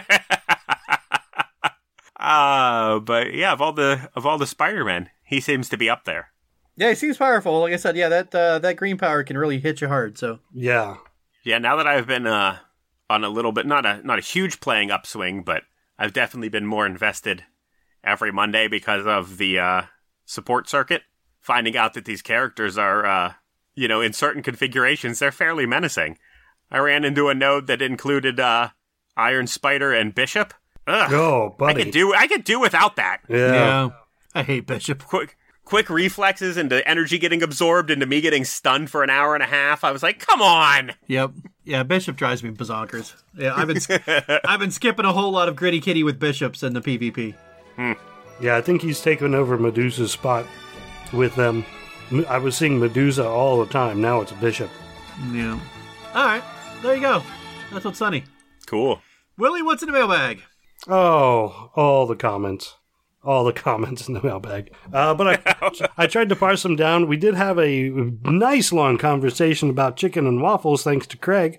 But yeah, of all the Spider-Men, he seems to be up there. Yeah, he seems powerful. Like I said, yeah, that green power can really hit you hard. So yeah. Now that I've been on a little bit, not a huge playing upswing, but I've definitely been more invested every Monday because of the support circuit. Finding out that these characters are, in certain configurations, they're fairly menacing. I ran into a node that included Iron Spider and Bishop. Ugh. Oh, buddy. I could do without that. Yeah. I hate Bishop. Quick reflexes into energy getting absorbed into me getting stunned for an hour and a half. I was like, come on. Yep. Yeah, Bishop drives me bazonkers. Yeah, I've been skipping a whole lot of Gritty Kitty with Bishops in the PvP. Yeah, I think he's taken over Medusa's spot with them. I was seeing Medusa all the time. Now it's Bishop. Yeah. All right. There you go. That's what's sunny. Cool. Willie, what's in the mailbag? Oh, all the comments. All the comments in the mailbag. But I tried to parse them down. We did have a nice long conversation about chicken and waffles, thanks to Craig.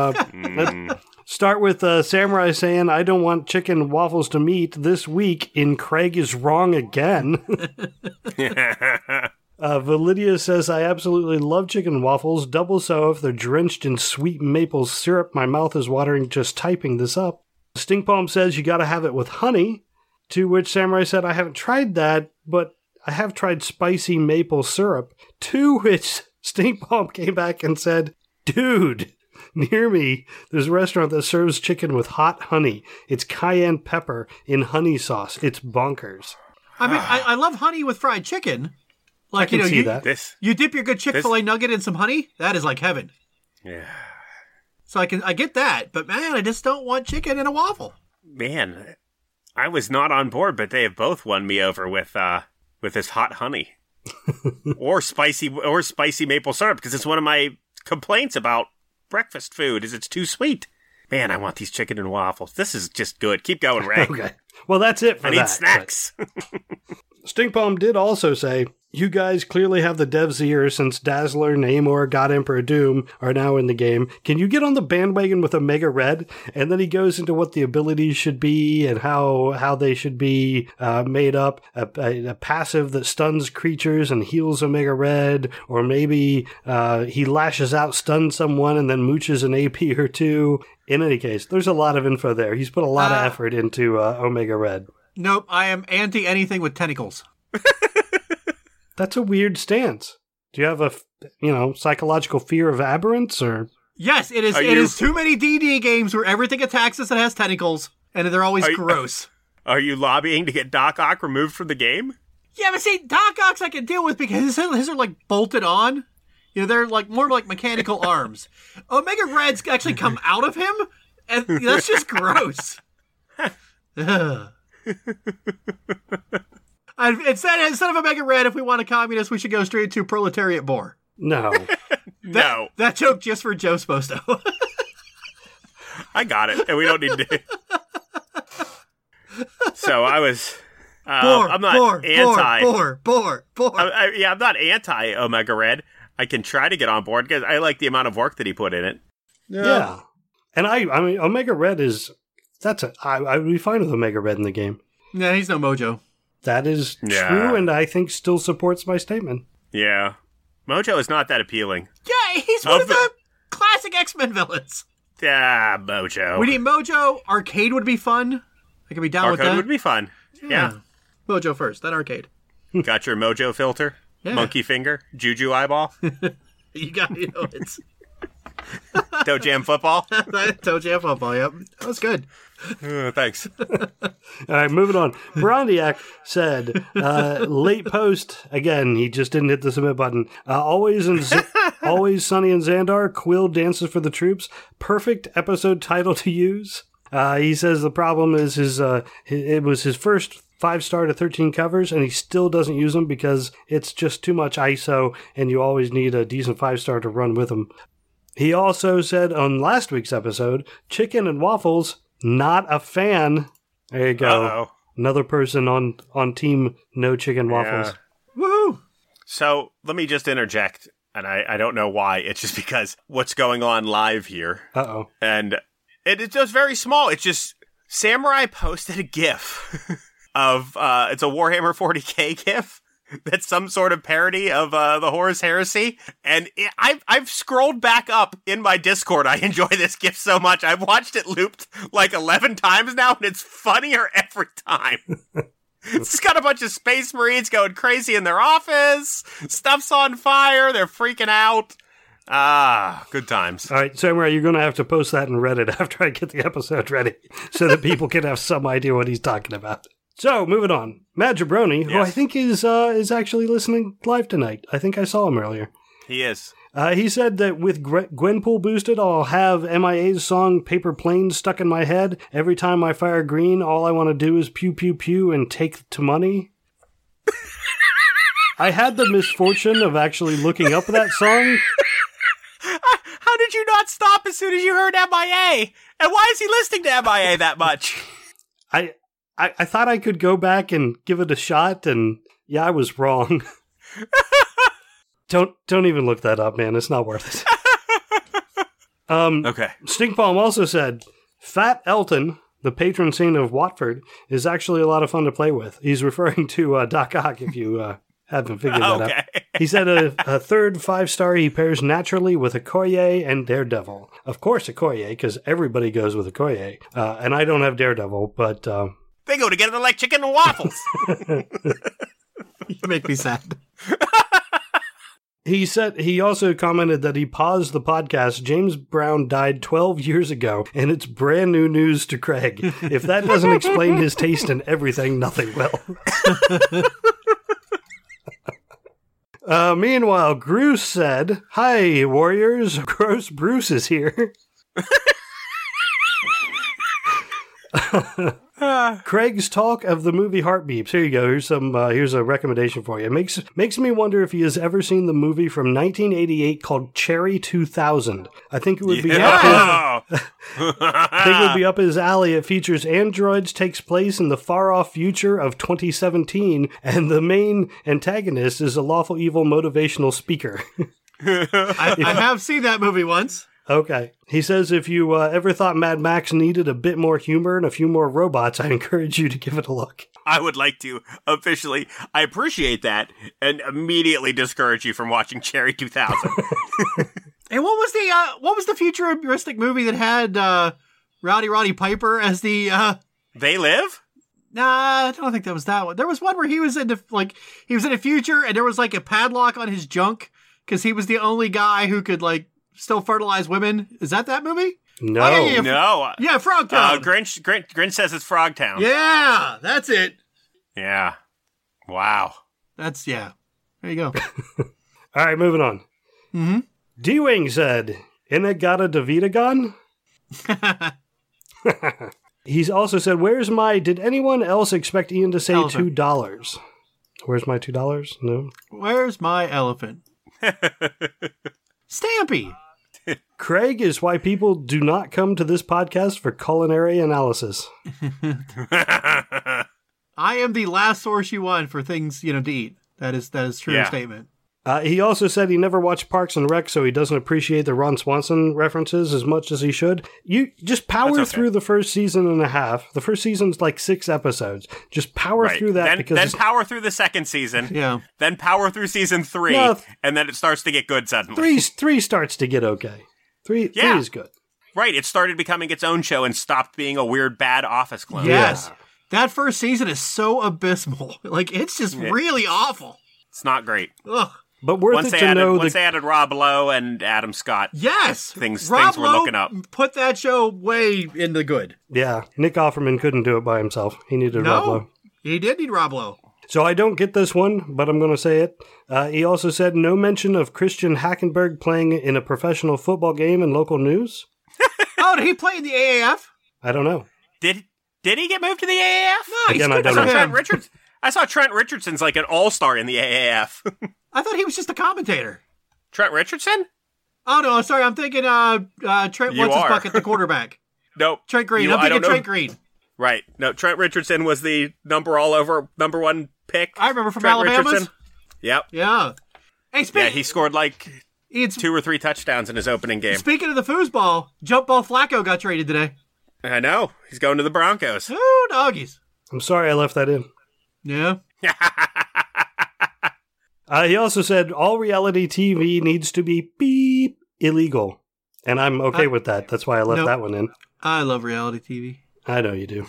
Start with Samurai saying, I don't want chicken and waffles to meet this week in Craig is Wrong Again. Validia says, I absolutely love chicken and waffles, double so if they're drenched in sweet maple syrup. My mouth is watering just typing this up. Stinkpalm says, you gotta have it with honey. To which Samurai said, I haven't tried that, but I have tried spicy maple syrup. To which Stinkpalm came back and said, dude, near me, there's a restaurant that serves chicken with hot honey. It's cayenne pepper in honey sauce. It's bonkers. I mean, I love honey with fried chicken. Like, you dip your good Chick-fil-A nugget in some honey. That is like heaven. Yeah. So I get that, but man, I just don't want chicken in a waffle. Man, I was not on board, but they have both won me over with this hot honey or spicy maple syrup, because it's one of my complaints about breakfast food is it's too sweet. Man, I want these chicken and waffles. This is just good. Keep going, Ray. Okay. Well, that's it for that. I need snacks. Stinkpalm did also say, You guys clearly have the dev's ear since Dazzler, Namor, God Emperor Doom are now in the game. Can you get on the bandwagon with Omega Red? And then he goes into what the abilities should be and how they should be made up. A passive that stuns creatures and heals Omega Red. Or maybe he lashes out, stuns someone, and then mooches an AP or two. In any case, there's a lot of info there. He's put a lot of effort into Omega Red. Nope, I am anti anything with tentacles. That's a weird stance. Do you have a, psychological fear of aberrants, or? Yes, it is. It is too many D&D games where everything attacks us that has tentacles, and they're always gross. Are you lobbying to get Doc Ock removed from the game? Yeah, but see, Doc Ock's I can deal with because his are like bolted on. They're like more like mechanical arms. Omega Reds actually come out of him, and that's just gross. Instead of Omega Red, if we want a communist, we should go straight to Proletariat Boar. No. No. That joke just for Joe Sposto. I got it, and we don't need to. So I was... I'm not anti... Boar. I'm not anti-Omega Red. I can try to get on board, because I like the amount of work that he put in it. Yeah. And I mean, Omega Red is... I would be fine with Omega Red in the game. Yeah, he's no Mojo. That is true, and I think still supports my statement. Yeah. Mojo is not that appealing. Yeah, he's one of the classic X-Men villains. Yeah, Mojo. We need Mojo. Arcade would be fun. I could be down with that. Arcade would be fun. Yeah. Mojo first, then Arcade. Got your Mojo filter? Yeah. Monkey finger? Juju eyeball? You got it's... Toe Jam football? Toe Jam football, yep. That was good. Thanks. All right, moving on. Brondiak said, late post, again, he just didn't hit the submit button. Always Sunny in Xandar, Quill dances for the troops. Perfect episode title to use. He says the problem is it was his first 5-star to 13 covers, and he still doesn't use them because it's just too much ISO, and you always need a decent 5-star to run with them. He also said on last week's episode, chicken and waffles, not a fan. There you go. Uh-oh. Another person on team no chicken waffles. Yeah. Woohoo! So let me just interject, and I don't know why. It's just because what's going on live here. Uh-oh. And it's just very small. It's just Samurai posted a GIF of, it's a Warhammer 40k GIF. That's some sort of parody of the Horus Heresy. And I've scrolled back up in my Discord. I enjoy this GIF so much. I've watched it looped like 11 times now, and it's funnier every time. It's got a bunch of Space Marines going crazy in their office. Stuff's on fire. They're freaking out. Good times. All right, Samurai, you're going to have to post that in Reddit after I get the episode ready so that people can have some idea what he's talking about. So, moving on. Matt Jabroni, who I think is actually listening live tonight. I think I saw him earlier. He is. He said that with Gwenpool boosted, I'll have MIA's song Paper Planes stuck in my head. Every time I fire green, all I want to do is pew pew pew and take to money. I had the misfortune of actually looking up that song. How did you not stop as soon as you heard MIA? And why is he listening to MIA that much? I thought I could go back and give it a shot, and yeah, I was wrong. Don't even look that up, man. It's not worth it. Okay. Stinkpalm also said, Fat Elton, the patron saint of Watford, is actually a lot of fun to play with. He's referring to Doc Ock, if you haven't figured that out. He said a third 5-star he pairs naturally with Okoye and Daredevil. Of course Okoye, because everybody goes with Okoye. And I don't have Daredevil, but... they go together like chicken and waffles. You make me sad. He also commented that he paused the podcast. James Brown died 12 years ago, and it's brand new news to Craig. If that doesn't explain his taste in everything, nothing will. Meanwhile, Bruce said, "Hi, Warriors. Gross Bruce is here." Craig's talk of the movie Heartbeeps. Here you go. Here's a recommendation for you. It makes me wonder if he has ever seen the movie from 1988 called Cherry 2000. I think it would be up his alley. It features androids, takes place in the far-off future of 2017, and the main antagonist is a lawful evil motivational speaker. I have seen that movie once. Okay. He says if you ever thought Mad Max needed a bit more humor and a few more robots, I encourage you to give it a look. I would like to officially. I appreciate that, and immediately discourage you from watching Cherry 2000. And what was the futuristic movie that had Roddy Piper as the? They Live? Nah, I don't think that was that one. There was one where he was in the future, and there was like a padlock on his junk because he was the only guy who could like still fertilize women. Is that movie? No. Oh, yeah, no. Yeah, Frogtown. Grinch says it's Frogtown. Yeah, that's it. Yeah. Wow. That's, yeah. There you go. All right, moving on. Mm-hmm. D-Wing said, Inagata Davida gone? He's also said, did anyone else expect Ian to say elephant. $2? Where's my $2? No. Where's my elephant? Stampy. Craig is why people do not come to this podcast for culinary analysis. I am the last source you want for things, to eat. That is true statement. He also said he never watched Parks and Rec, so he doesn't appreciate the Ron Swanson references as much as he should. You just power through the first season and a half. The first season's like 6 episodes. Just power through that. Then power through the second season. Yeah. Then power through season 3, and then it starts to get good suddenly. Three starts to get okay. Three is good. Right, it started becoming its own show and stopped being a weird, bad Office clone. Yes. Yeah. That first season is so abysmal. Like, it's just really awful. It's not great. Ugh. But worth it to know once they added Rob Lowe and Adam Scott. Yes, things were looking up. Put that show way in the good. Yeah, Nick Offerman couldn't do it by himself. He needed Rob Lowe. He did need Rob Lowe. So I don't get this one, but I'm going to say it. He also said no mention of Christian Hackenberg playing in a professional football game in local news. Oh, did he play in the AAF? I don't know. Did he get moved to the AAF? No, again, I don't know. I saw Trent Richardson's like an all-star in the AAF. I thought he was just a commentator. Trent Richardson? Oh, no, sorry. I'm thinking Trent What's-His-Bucket, the quarterback. Nope. Trent Green. I'm thinking Trent Green. Right. No, Trent Richardson was the number 1 pick. I remember from Trent Alabama. Richardson. Yep. Yeah. Hey, he scored like 2 or 3 touchdowns in his opening game. Speaking of the foosball, Jump Ball Flacco got traded today. I know. He's going to the Broncos. Ooh, doggies. I'm sorry I left that in. Yeah. He also said all reality TV needs to be beep illegal. And I'm okay with that. That's why I left that one in. I love reality TV. I know you do.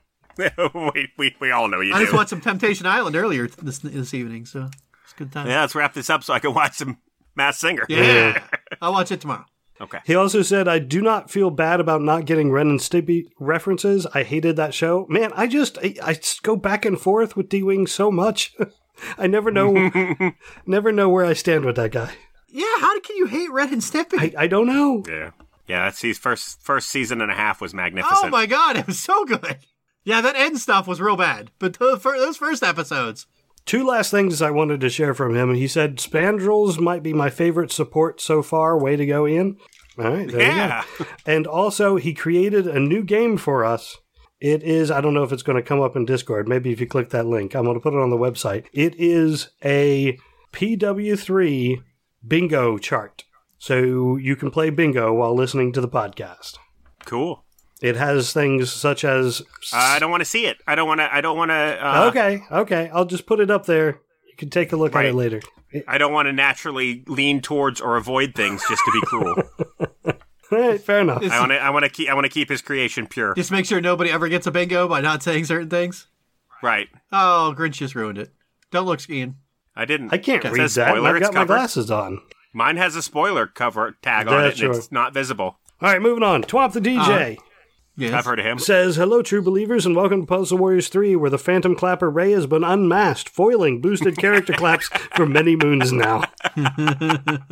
we all know you do. I just watched some Temptation Island earlier this evening, so it's a good time. Yeah, let's wrap this up so I can watch some Masked Singer. Yeah. I'll watch it tomorrow. Okay. He also said, I do not feel bad about not getting Ren and Stimpy references. I hated that show. Man, I go back and forth with D-Wing so much. I never know where I stand with that guy. Yeah, how can you hate Ren and Stimpy? I don't know. Yeah, that's his first season and a half was magnificent. Oh my god, it was so good. Yeah, that end stuff was real bad, but those first episodes. 2 last things I wanted to share from him. He said, Spandrels might be my favorite support so far. Way to go, Ian. All right, there you go. And also, he created a new game for us. It is, I don't know if it's going to come up in Discord. Maybe if you click that link. I'm going to put it on the website. It is a PW3 bingo chart. So you can play bingo while listening to the podcast. Cool. It has things such as... I don't want to see it. I don't want to... Okay. I'll just put it up there. You can take a look at it later. I don't want to naturally lean towards or avoid things just to be cruel. All right, fair enough. I want to keep his creation pure. Just make sure nobody ever gets a bingo by not saying certain things. Right. Oh, Grinch just ruined it. Don't look, Ian. I didn't. I can't read that. I've got my glasses on. Mine has a spoiler cover tag on it, and it's not visible. All right, moving on. Twop the DJ. Yes. I've heard of him. Says, hello, true believers, and welcome to Puzzle Warriors 3, where the Phantom Clapper Ray has been unmasked, foiling boosted character claps for many moons now.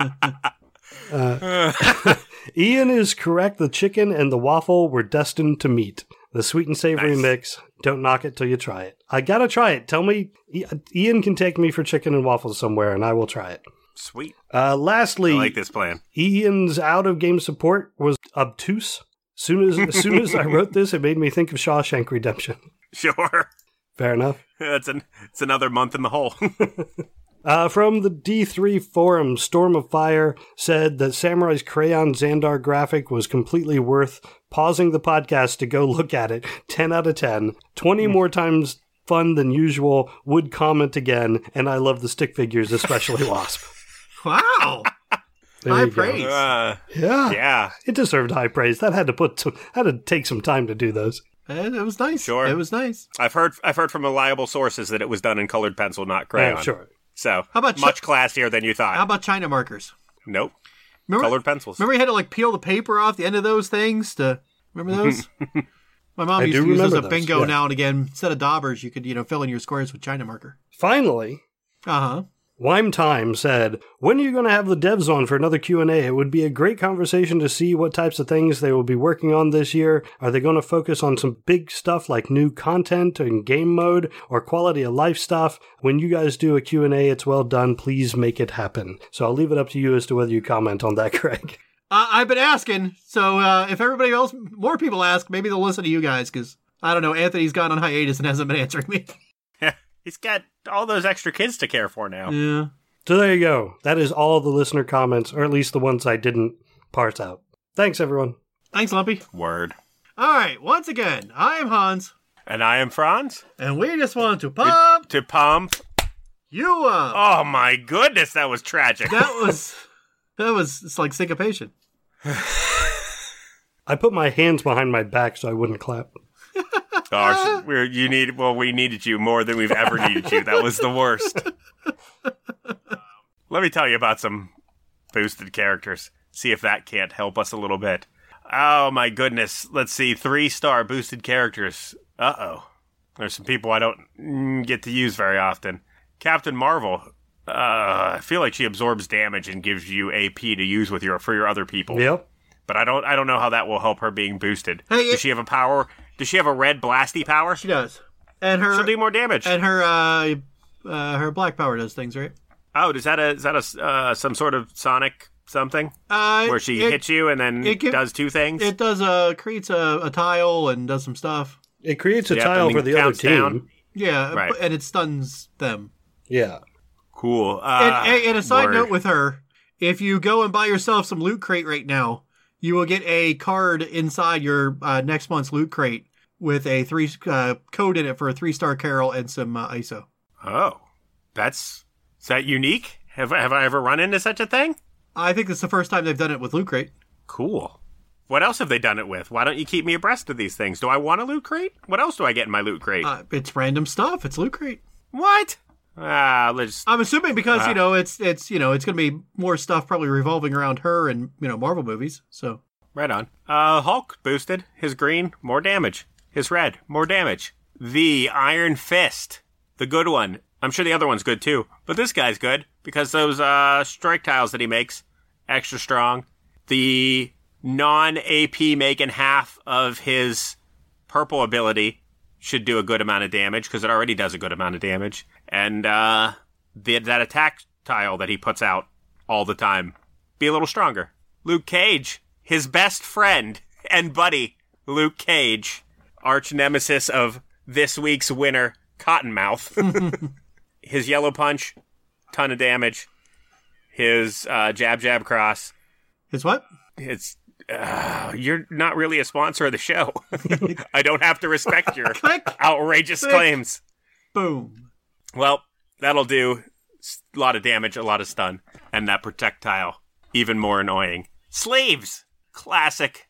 Ian is correct. The chicken and the waffle were destined to meet. The sweet and savory mix. Don't knock it till you try it. I gotta try it. Tell me, Ian can take me for chicken and waffles somewhere, and I will try it. Sweet. Lastly, I like this plan. Ian's out-of-game support was obtuse. As soon as I wrote this, it made me think of Shawshank Redemption. Sure. Fair enough. It's another month in the hole. From the D3 forum, Storm of Fire said that Samurai's Crayon Xandar graphic was completely worth pausing the podcast to go look at it. 10 out of 10. 20 more times fun than usual. Would comment again. And I love the stick figures, especially Wasp. Wow. High praise. Yeah. It deserved high praise. That had to take some time to do those. It was nice. Sure. It was nice. I've heard from reliable sources that it was done in colored pencil, not crayon. Sure. So, how about much classier than you thought. How about China markers? Nope. Colored pencils. Remember you had to peel the paper off the end of those things to remember those? My mom used to use those at bingo now and again. Instead of daubers, you could, fill in your squares with China marker. Finally. Uh-huh. Wime Time said, when are you going to have the devs on for another Q&A? It would be a great conversation to see what types of things they will be working on this year. Are they going to focus on some big stuff like new content and game mode or quality of life stuff? When you guys do a Q&A, it's well done. Please make it happen. So I'll leave it up to you as to whether you comment on that, Craig. I've been asking, so if everybody else, more people ask, maybe they'll listen to you guys, because, I don't know, Anthony's gone on hiatus and hasn't been answering me. He's got all those extra kids to care for now. Yeah. So there you go. That is all the listener comments, or at least the ones I didn't parse out. Thanks, everyone. Thanks, Lumpy. Word. All right, once again, I am Hans. And I am Franz. And we just want to pump... you up. Oh, my goodness, that was tragic. It's like syncopation. I put my hands behind my back so I wouldn't clap. Gosh, we needed you more than we've ever needed you. That was the worst. Let me tell you about some boosted characters. See if that can't help us a little bit. Oh my goodness. Let's see. 3-star boosted characters. Uh-oh. There's some people I don't get to use very often. Captain Marvel. I feel like she absorbs damage and gives you AP to use for your other people. Yep. But I don't know how that will help her being boosted. Hey, does she have a power? Does she have a red blasty power? She does. And she'll do more damage. And her black power does things, right? Oh, is that some sort of Sonic something? Where she hits you and then does two things? It does creates a tile and does some stuff. It creates a tile for the other team. Down. Yeah, right. And it stuns them. Yeah. Cool. And a side note with her, if you go and buy yourself some Loot Crate right now, you will get a card inside your next month's Loot Crate with a code in it for a 3-star Carol and some ISO. Oh, is that unique? Have I ever run into such a thing? I think it's the first time they've done it with Loot Crate. Cool. What else have they done it with? Why don't you keep me abreast of these things? Do I want a Loot Crate? What else do I get in my Loot Crate? It's random stuff. It's Loot Crate. What? I'm assuming because it's going to be more stuff probably revolving around her and Marvel movies. So right on. Hulk boosted. His green, more damage. His red, more damage. The Iron Fist, the good one. I'm sure the other one's good too, but this guy's good because those strike tiles that he makes extra strong. The non-AP making half of his purple ability should do a good amount of damage because it already does a good amount of damage. And that attack tile that he puts out all the time, be a little stronger. Luke Cage, his best friend and buddy, Luke Cage, arch nemesis of this week's winner, Cottonmouth. His yellow punch, ton of damage. His jab cross. His what? It's you're not really a sponsor of the show. I don't have to respect your outrageous claims. Boom. Well, that'll do. A lot of damage, a lot of stun. And that projectile, even more annoying. Sleeves! Classic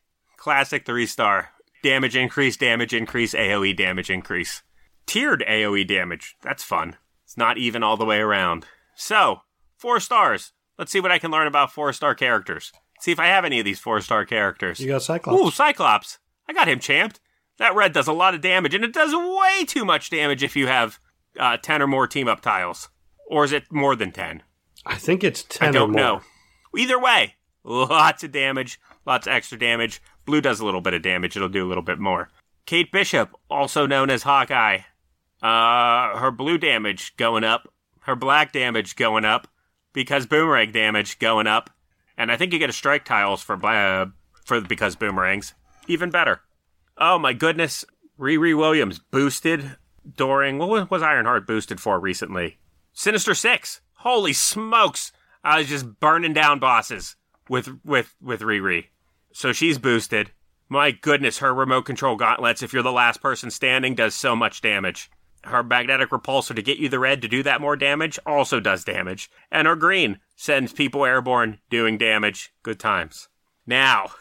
3-star. Damage increase, AoE damage increase. Tiered AoE damage. That's fun. It's not even all the way around. So, 4 stars. Let's see what I can learn about 4-star characters. See if I have any of these 4-star characters. You got Cyclops. Ooh, Cyclops. I got him champed. That red does a lot of damage, and it does way too much damage if you have 10 or more team-up tiles. Or is it more than 10? I think it's 10 I don't or more. know. Either way, lots of damage, lots of extra damage. Blue does a little bit of damage. It'll do a little bit more. Kate Bishop, also known as Hawkeye. Her blue damage going up. Her black damage going up. Because boomerang damage going up. And I think you get a strike tiles for because boomerangs. Even better. Oh my goodness. Riri Williams boosted during... What was Ironheart boosted for recently? Sinister Six. Holy smokes. I was just burning down bosses with Riri. So she's boosted. My goodness, her remote control gauntlets, if you're the last person standing, does so much damage. Her magnetic repulsor to get you the red to do that more damage also does damage. And her green sends people airborne doing damage. Good times. Now,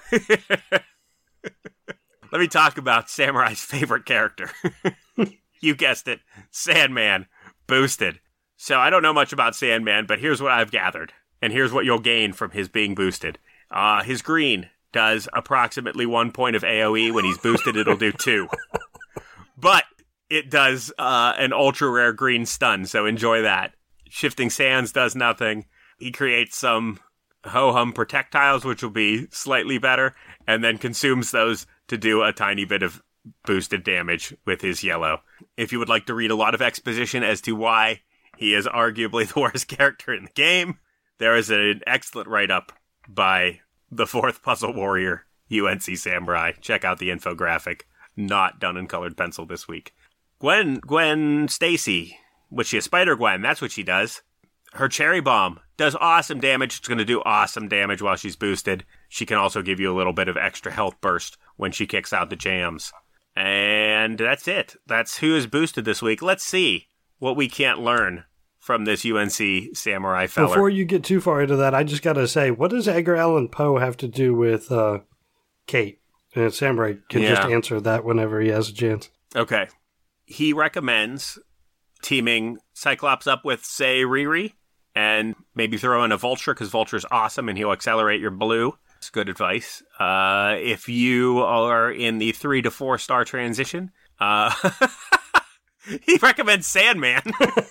let me talk about Samurai's favorite character. You guessed it, Sandman, boosted. So I don't know much about Sandman, but here's what I've gathered. And here's what you'll gain from his being boosted. His green does approximately 1 point of AoE. When he's boosted, it'll do 2. But it does an ultra rare green stun, so enjoy that. Shifting Sands does nothing. He creates some ho-hum projectiles, which will be slightly better, and then consumes those to do a tiny bit of boosted damage with his yellow. If you would like to read a lot of exposition as to why he is arguably the worst character in the game, there is an excellent write-up by the 4th Puzzle Warrior, UNC Samurai. Check out the infographic. Not done in colored pencil this week. Gwen Stacy, was she a Spider-Gwen? That's what she does. Her Cherry Bomb does awesome damage. It's going to do awesome damage while she's boosted. She can also give you a little bit of extra health burst when she kicks out the jams. And that's it. That's who is boosted this week. Let's see what we can't learn from this UNC Samurai feller. Before you get too far into that, I just got to say, what does Edgar Allan Poe have to do with Kate? And Samurai can just answer that whenever he has a chance. Okay. He recommends teaming Cyclops up with, say, Riri, and maybe throw in a Vulture, because Vulture's awesome and he'll accelerate your blue. It's good advice. If you are in the 3 to 4 star transition, he recommends Sandman.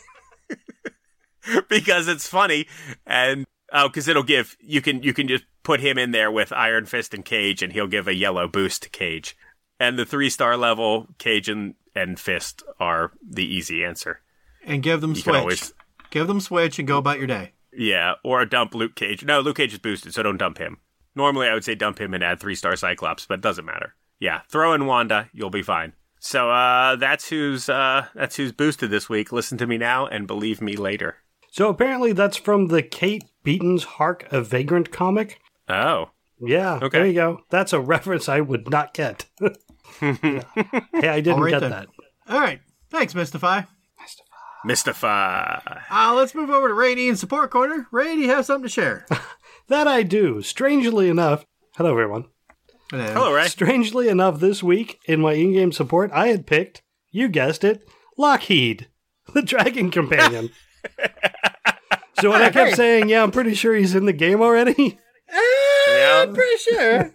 Because it's funny, and because it'll give, you can just put him in there with Iron Fist and Cage, and he'll give a yellow boost to Cage. And the 3-star level, Cage and Fist are the easy answer. And give them Switch. Give them Switch and go about your day. Yeah, or dump Luke Cage. No, Luke Cage is boosted, so don't dump him. Normally I would say dump him and add 3-star Cyclops, but it doesn't matter. Yeah, throw in Wanda, you'll be fine. So that's who's boosted this week. Listen to me now and believe me later. So apparently that's from the Kate Beaton's Hark a Vagrant comic. Oh. Yeah, okay. There you go. That's a reference I would not get. Yeah. Hey, I didn't get that. All right. Thanks, Mystify. Mystify. Let's move over to Ray in Support Corner. Ray, do you have something to share? That I do. Strangely enough. Hello, everyone. Hello, Ray. Strangely enough, this week in my in-game support, I had picked, you guessed it, Lockheed, the Dragon Companion. So when I kept saying, yeah, I'm pretty sure he's in the game already. I'm pretty sure.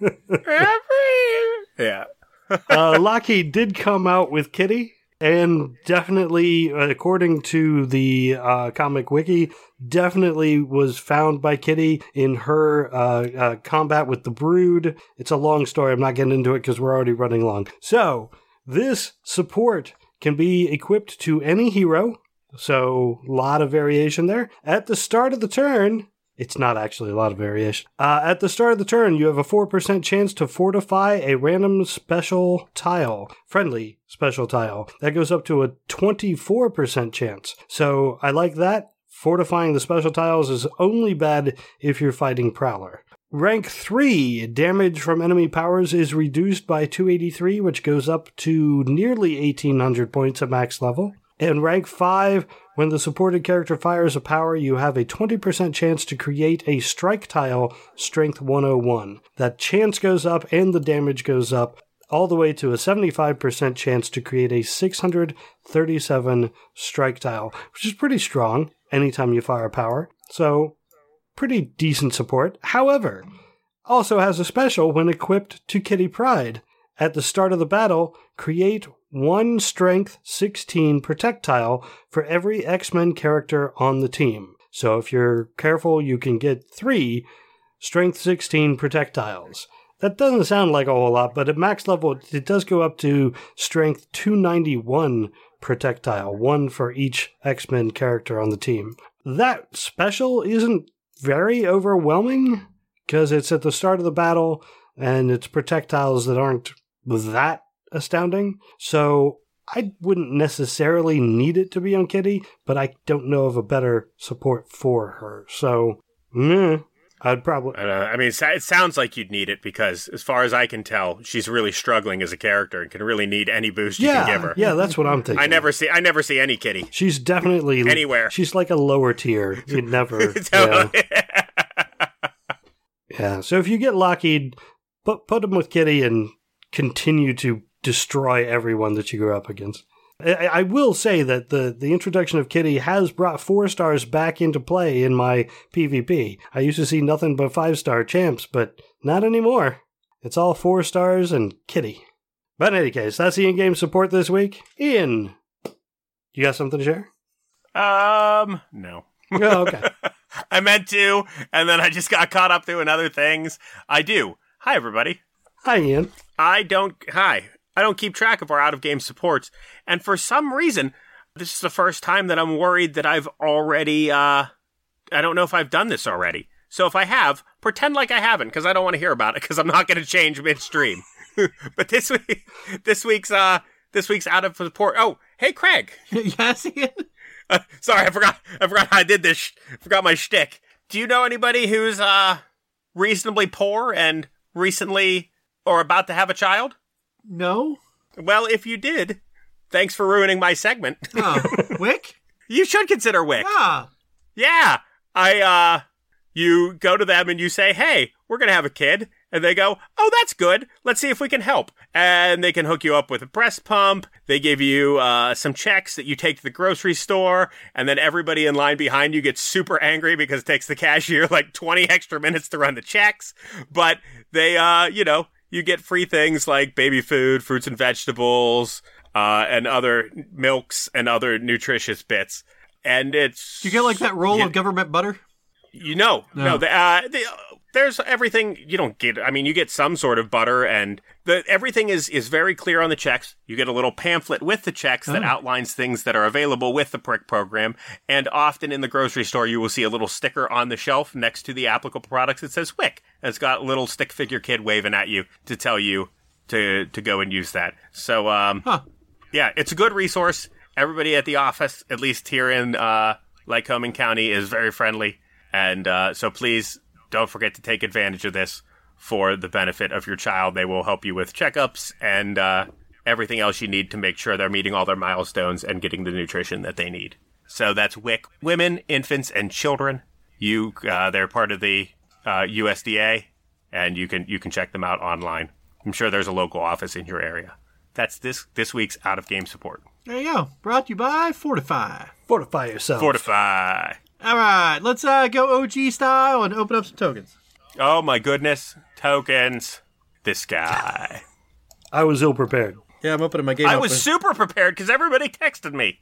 Yeah. Lockheed did come out with Kitty, and definitely, according to the comic wiki, definitely was found by Kitty in her combat with the Brood. It's a long story. I'm not getting into it because we're already running long. So, this support can be equipped to any hero. So, a lot of variation there. At the start of the turn, it's not actually a lot of variation. At the start of the turn, you have a 4% chance to fortify a random special tile, friendly special tile. That goes up to a 24% chance. So, I like that. Fortifying the special tiles is only bad if you're fighting Prowler. Rank 3, damage from enemy powers is reduced by 283, which goes up to nearly 1800 points at max level. In rank 5, when the supported character fires a power, you have a 20% chance to create a strike tile, strength 101. That chance goes up and the damage goes up, all the way to a 75% chance to create a 637 strike tile, which is pretty strong anytime you fire a power. So, pretty decent support. However, also has a special when equipped to Kitty Pryde. At the start of the battle, create 1 Strength 16 projectile for every X-Men character on the team. So if you're careful, you can get 3 Strength 16 projectiles. That doesn't sound like a whole lot, but at max level, it does go up to strength 291 projectile, 1 for each X-Men character on the team. That special isn't very overwhelming, because it's at the start of the battle, and it's projectiles that aren't that astounding. So I wouldn't necessarily need it to be on Kitty, but I don't know of a better support for her. So, I'd probably... I mean, it sounds like you'd need it because, as far as I can tell, she's really struggling as a character and can really need any boost you can give her. Yeah, that's what I'm thinking. I never see any Kitty. She's definitely... anywhere. She's like a lower tier. You'd never... Yeah, so if you get Lockheed, put him with Kitty and continue to destroy everyone that you go up against. I will say that the introduction of Kitty has brought 4-stars back into play in my PvP. I used to see nothing but 5-star champs, but not anymore. It's all 4 stars and Kitty. But in any case, that's the in-game support this week. Ian, you got something to share? No. Oh, okay. I meant to, and then I just got caught up doing other things. I do. Hi, everybody. Hi, Ian. I don't keep track of our out-of-game supports, and for some reason, this is the first time that I'm worried that I've already, I don't know if I've done this already. So if I have, pretend like I haven't, because I don't want to hear about it, because I'm not going to change midstream. But this week's out of support. Oh, hey, Craig. Yes, Ian? Sorry, I forgot how I did this. Forgot my shtick. Do you know anybody who's, reasonably poor and recently or about to have a child? No. Well, if you did, thanks for ruining my segment. Oh, Wick? You should consider Wick. Yeah. Yeah. You go to them and you say, hey, we're going to have a kid. And they go, oh, that's good. Let's see if we can help. And they can hook you up with a breast pump. They give you some checks that you take to the grocery store. And then everybody in line behind you gets super angry because it takes the cashier like 20 extra minutes to run the checks. But they, you get free things like baby food, fruits and vegetables, and other milks and other nutritious bits. And it's... Do you get like that roll of government butter? No. There's everything you don't get. I mean, you get some sort of butter, and everything is very clear on the checks. You get a little pamphlet with the checks that outlines things that are available with the Prick program. And often in the grocery store, you will see a little sticker on the shelf next to the applicable products that says Wick. And it's got a little stick figure kid waving at you to tell you to go and use that. So, yeah, it's a good resource. Everybody at the office, at least here in Lycoming County, is very friendly. And so please... don't forget to take advantage of this for the benefit of your child. They will help you with checkups and everything else you need to make sure they're meeting all their milestones and getting the nutrition that they need. So that's WIC, Women, Infants, and Children. They're part of the USDA, and you can check them out online. I'm sure there's a local office in your area. That's this week's out-of-game support. There you go. Brought to you by Fortify. Fortify yourself. Fortify. All right, let's go OG style and open up some tokens. Oh my goodness, tokens! This guy. I was ill prepared. Yeah, I'm opening my game. I was super prepared because everybody texted me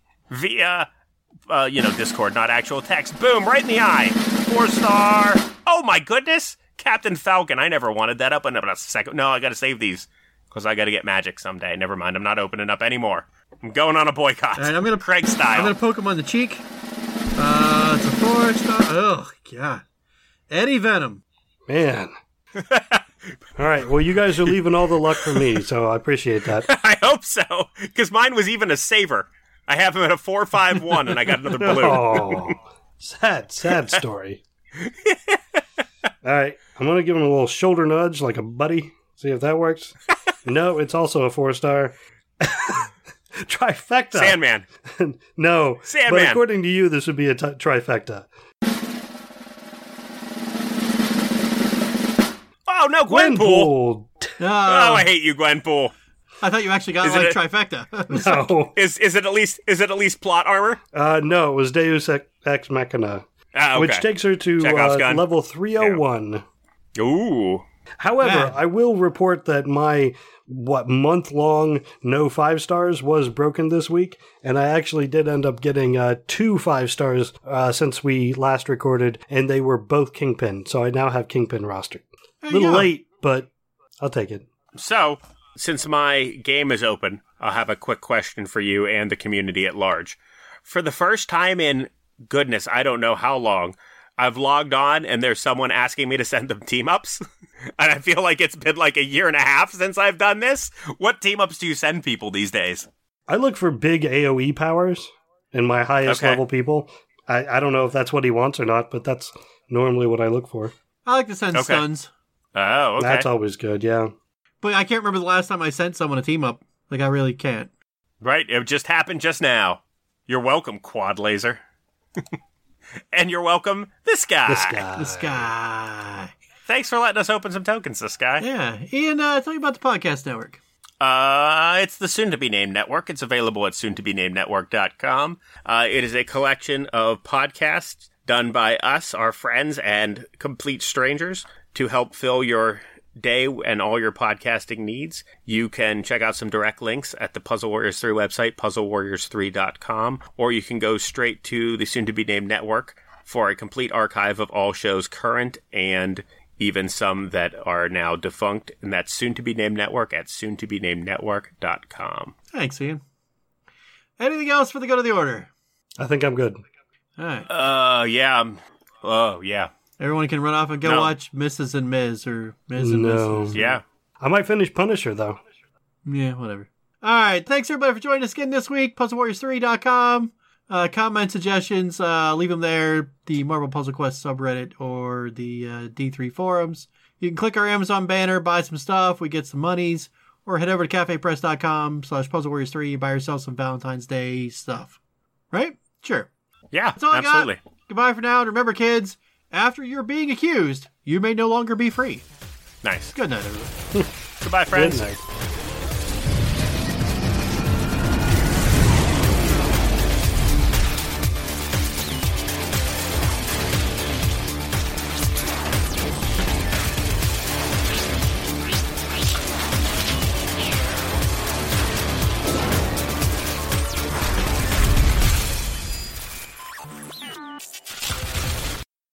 via, Discord, not actual text. Boom, right in the eye. 4-star. Oh my goodness, Captain Falcon. I never wanted that up in a second. No, I got to save these because I got to get magic someday. Never mind, I'm not opening up anymore. I'm going on a boycott. All right, I'm gonna Craig style. I'm gonna poke him on the cheek. It's a 4-star. Oh, God. Eddie Venom. Man. All right. Well, you guys are leaving all the luck for me, so I appreciate that. I hope so, because mine was even a saver. I have him at a 4-5-1, and I got another blue. Oh, sad story. All right. I'm going to give him a little shoulder nudge like a buddy. See if that works. No, it's also a 4-star. Trifecta. Sandman. No. Sandman. But according to you, this would be a trifecta. Oh, no, Gwenpool. Oh, I hate you, Gwenpool. I thought you actually got trifecta. No. Is it at least plot armor? No, it was Deus Ex Machina. Okay. Which takes her to level 301. Yeah. Ooh. However, I will report that my month-long no 5-stars was broken this week, and I actually did end up getting 2 5-stars since we last recorded, and they were both Kingpin, so I now have Kingpin rostered. A little late, but I'll take it. So, since my game is open, I'll have a quick question for you and the community at large. For the first time in, goodness, I don't know how long, I've logged on and there's someone asking me to send them team-ups. And I feel like it's been like a year and a half since I've done this. What team-ups do you send people these days? I look for big AoE powers in my highest level people. I don't know if that's what he wants or not, but that's normally what I look for. I like to send stuns. Oh, okay. That's always good, yeah. But I can't remember the last time I sent someone a team-up. Like, I really can't. Right, it just happened just now. You're welcome, Quad Laser. And you're welcome, this guy. This guy. Thanks for letting us open some tokens, this guy. Yeah. Ian, tell me about the podcast network. It's the soon-to-be-named network. It's available at soon-to-be-named-network.com. It is a collection of podcasts done by us, our friends, and complete strangers to help fill your day and all your podcasting needs. You can check out some direct links at the Puzzle Warriors 3 website, puzzlewarriors3.com, or you can go straight to the soon-to-be-named network for a complete archive of all shows current and even some that are now defunct, and that's soon-to-be-named network at soon-to-be-named-network.com. Thanks, Ian. Anything else for the good of the order? I think I'm good. All right. Yeah. Oh, yeah. Everyone can run off and go watch Mrs. and Ms. or Ms. and Mrs. Yeah. I might finish Punisher, though. Yeah, whatever. All right. Thanks, everybody, for joining us again this week. PuzzleWarriors3.com. Comment, suggestions, leave them there. The Marvel Puzzle Quest subreddit or the D3 forums. You can click our Amazon banner, buy some stuff. We get some monies. Or head over to cafepress.com/PuzzleWarriors3. Buy yourself some Valentine's Day stuff. Right? Sure. Yeah, that's all absolutely. I got. Goodbye for now. And remember, kids, after you're being accused, you may no longer be free. Nice. Good night, everyone. Goodbye, friends. Good night.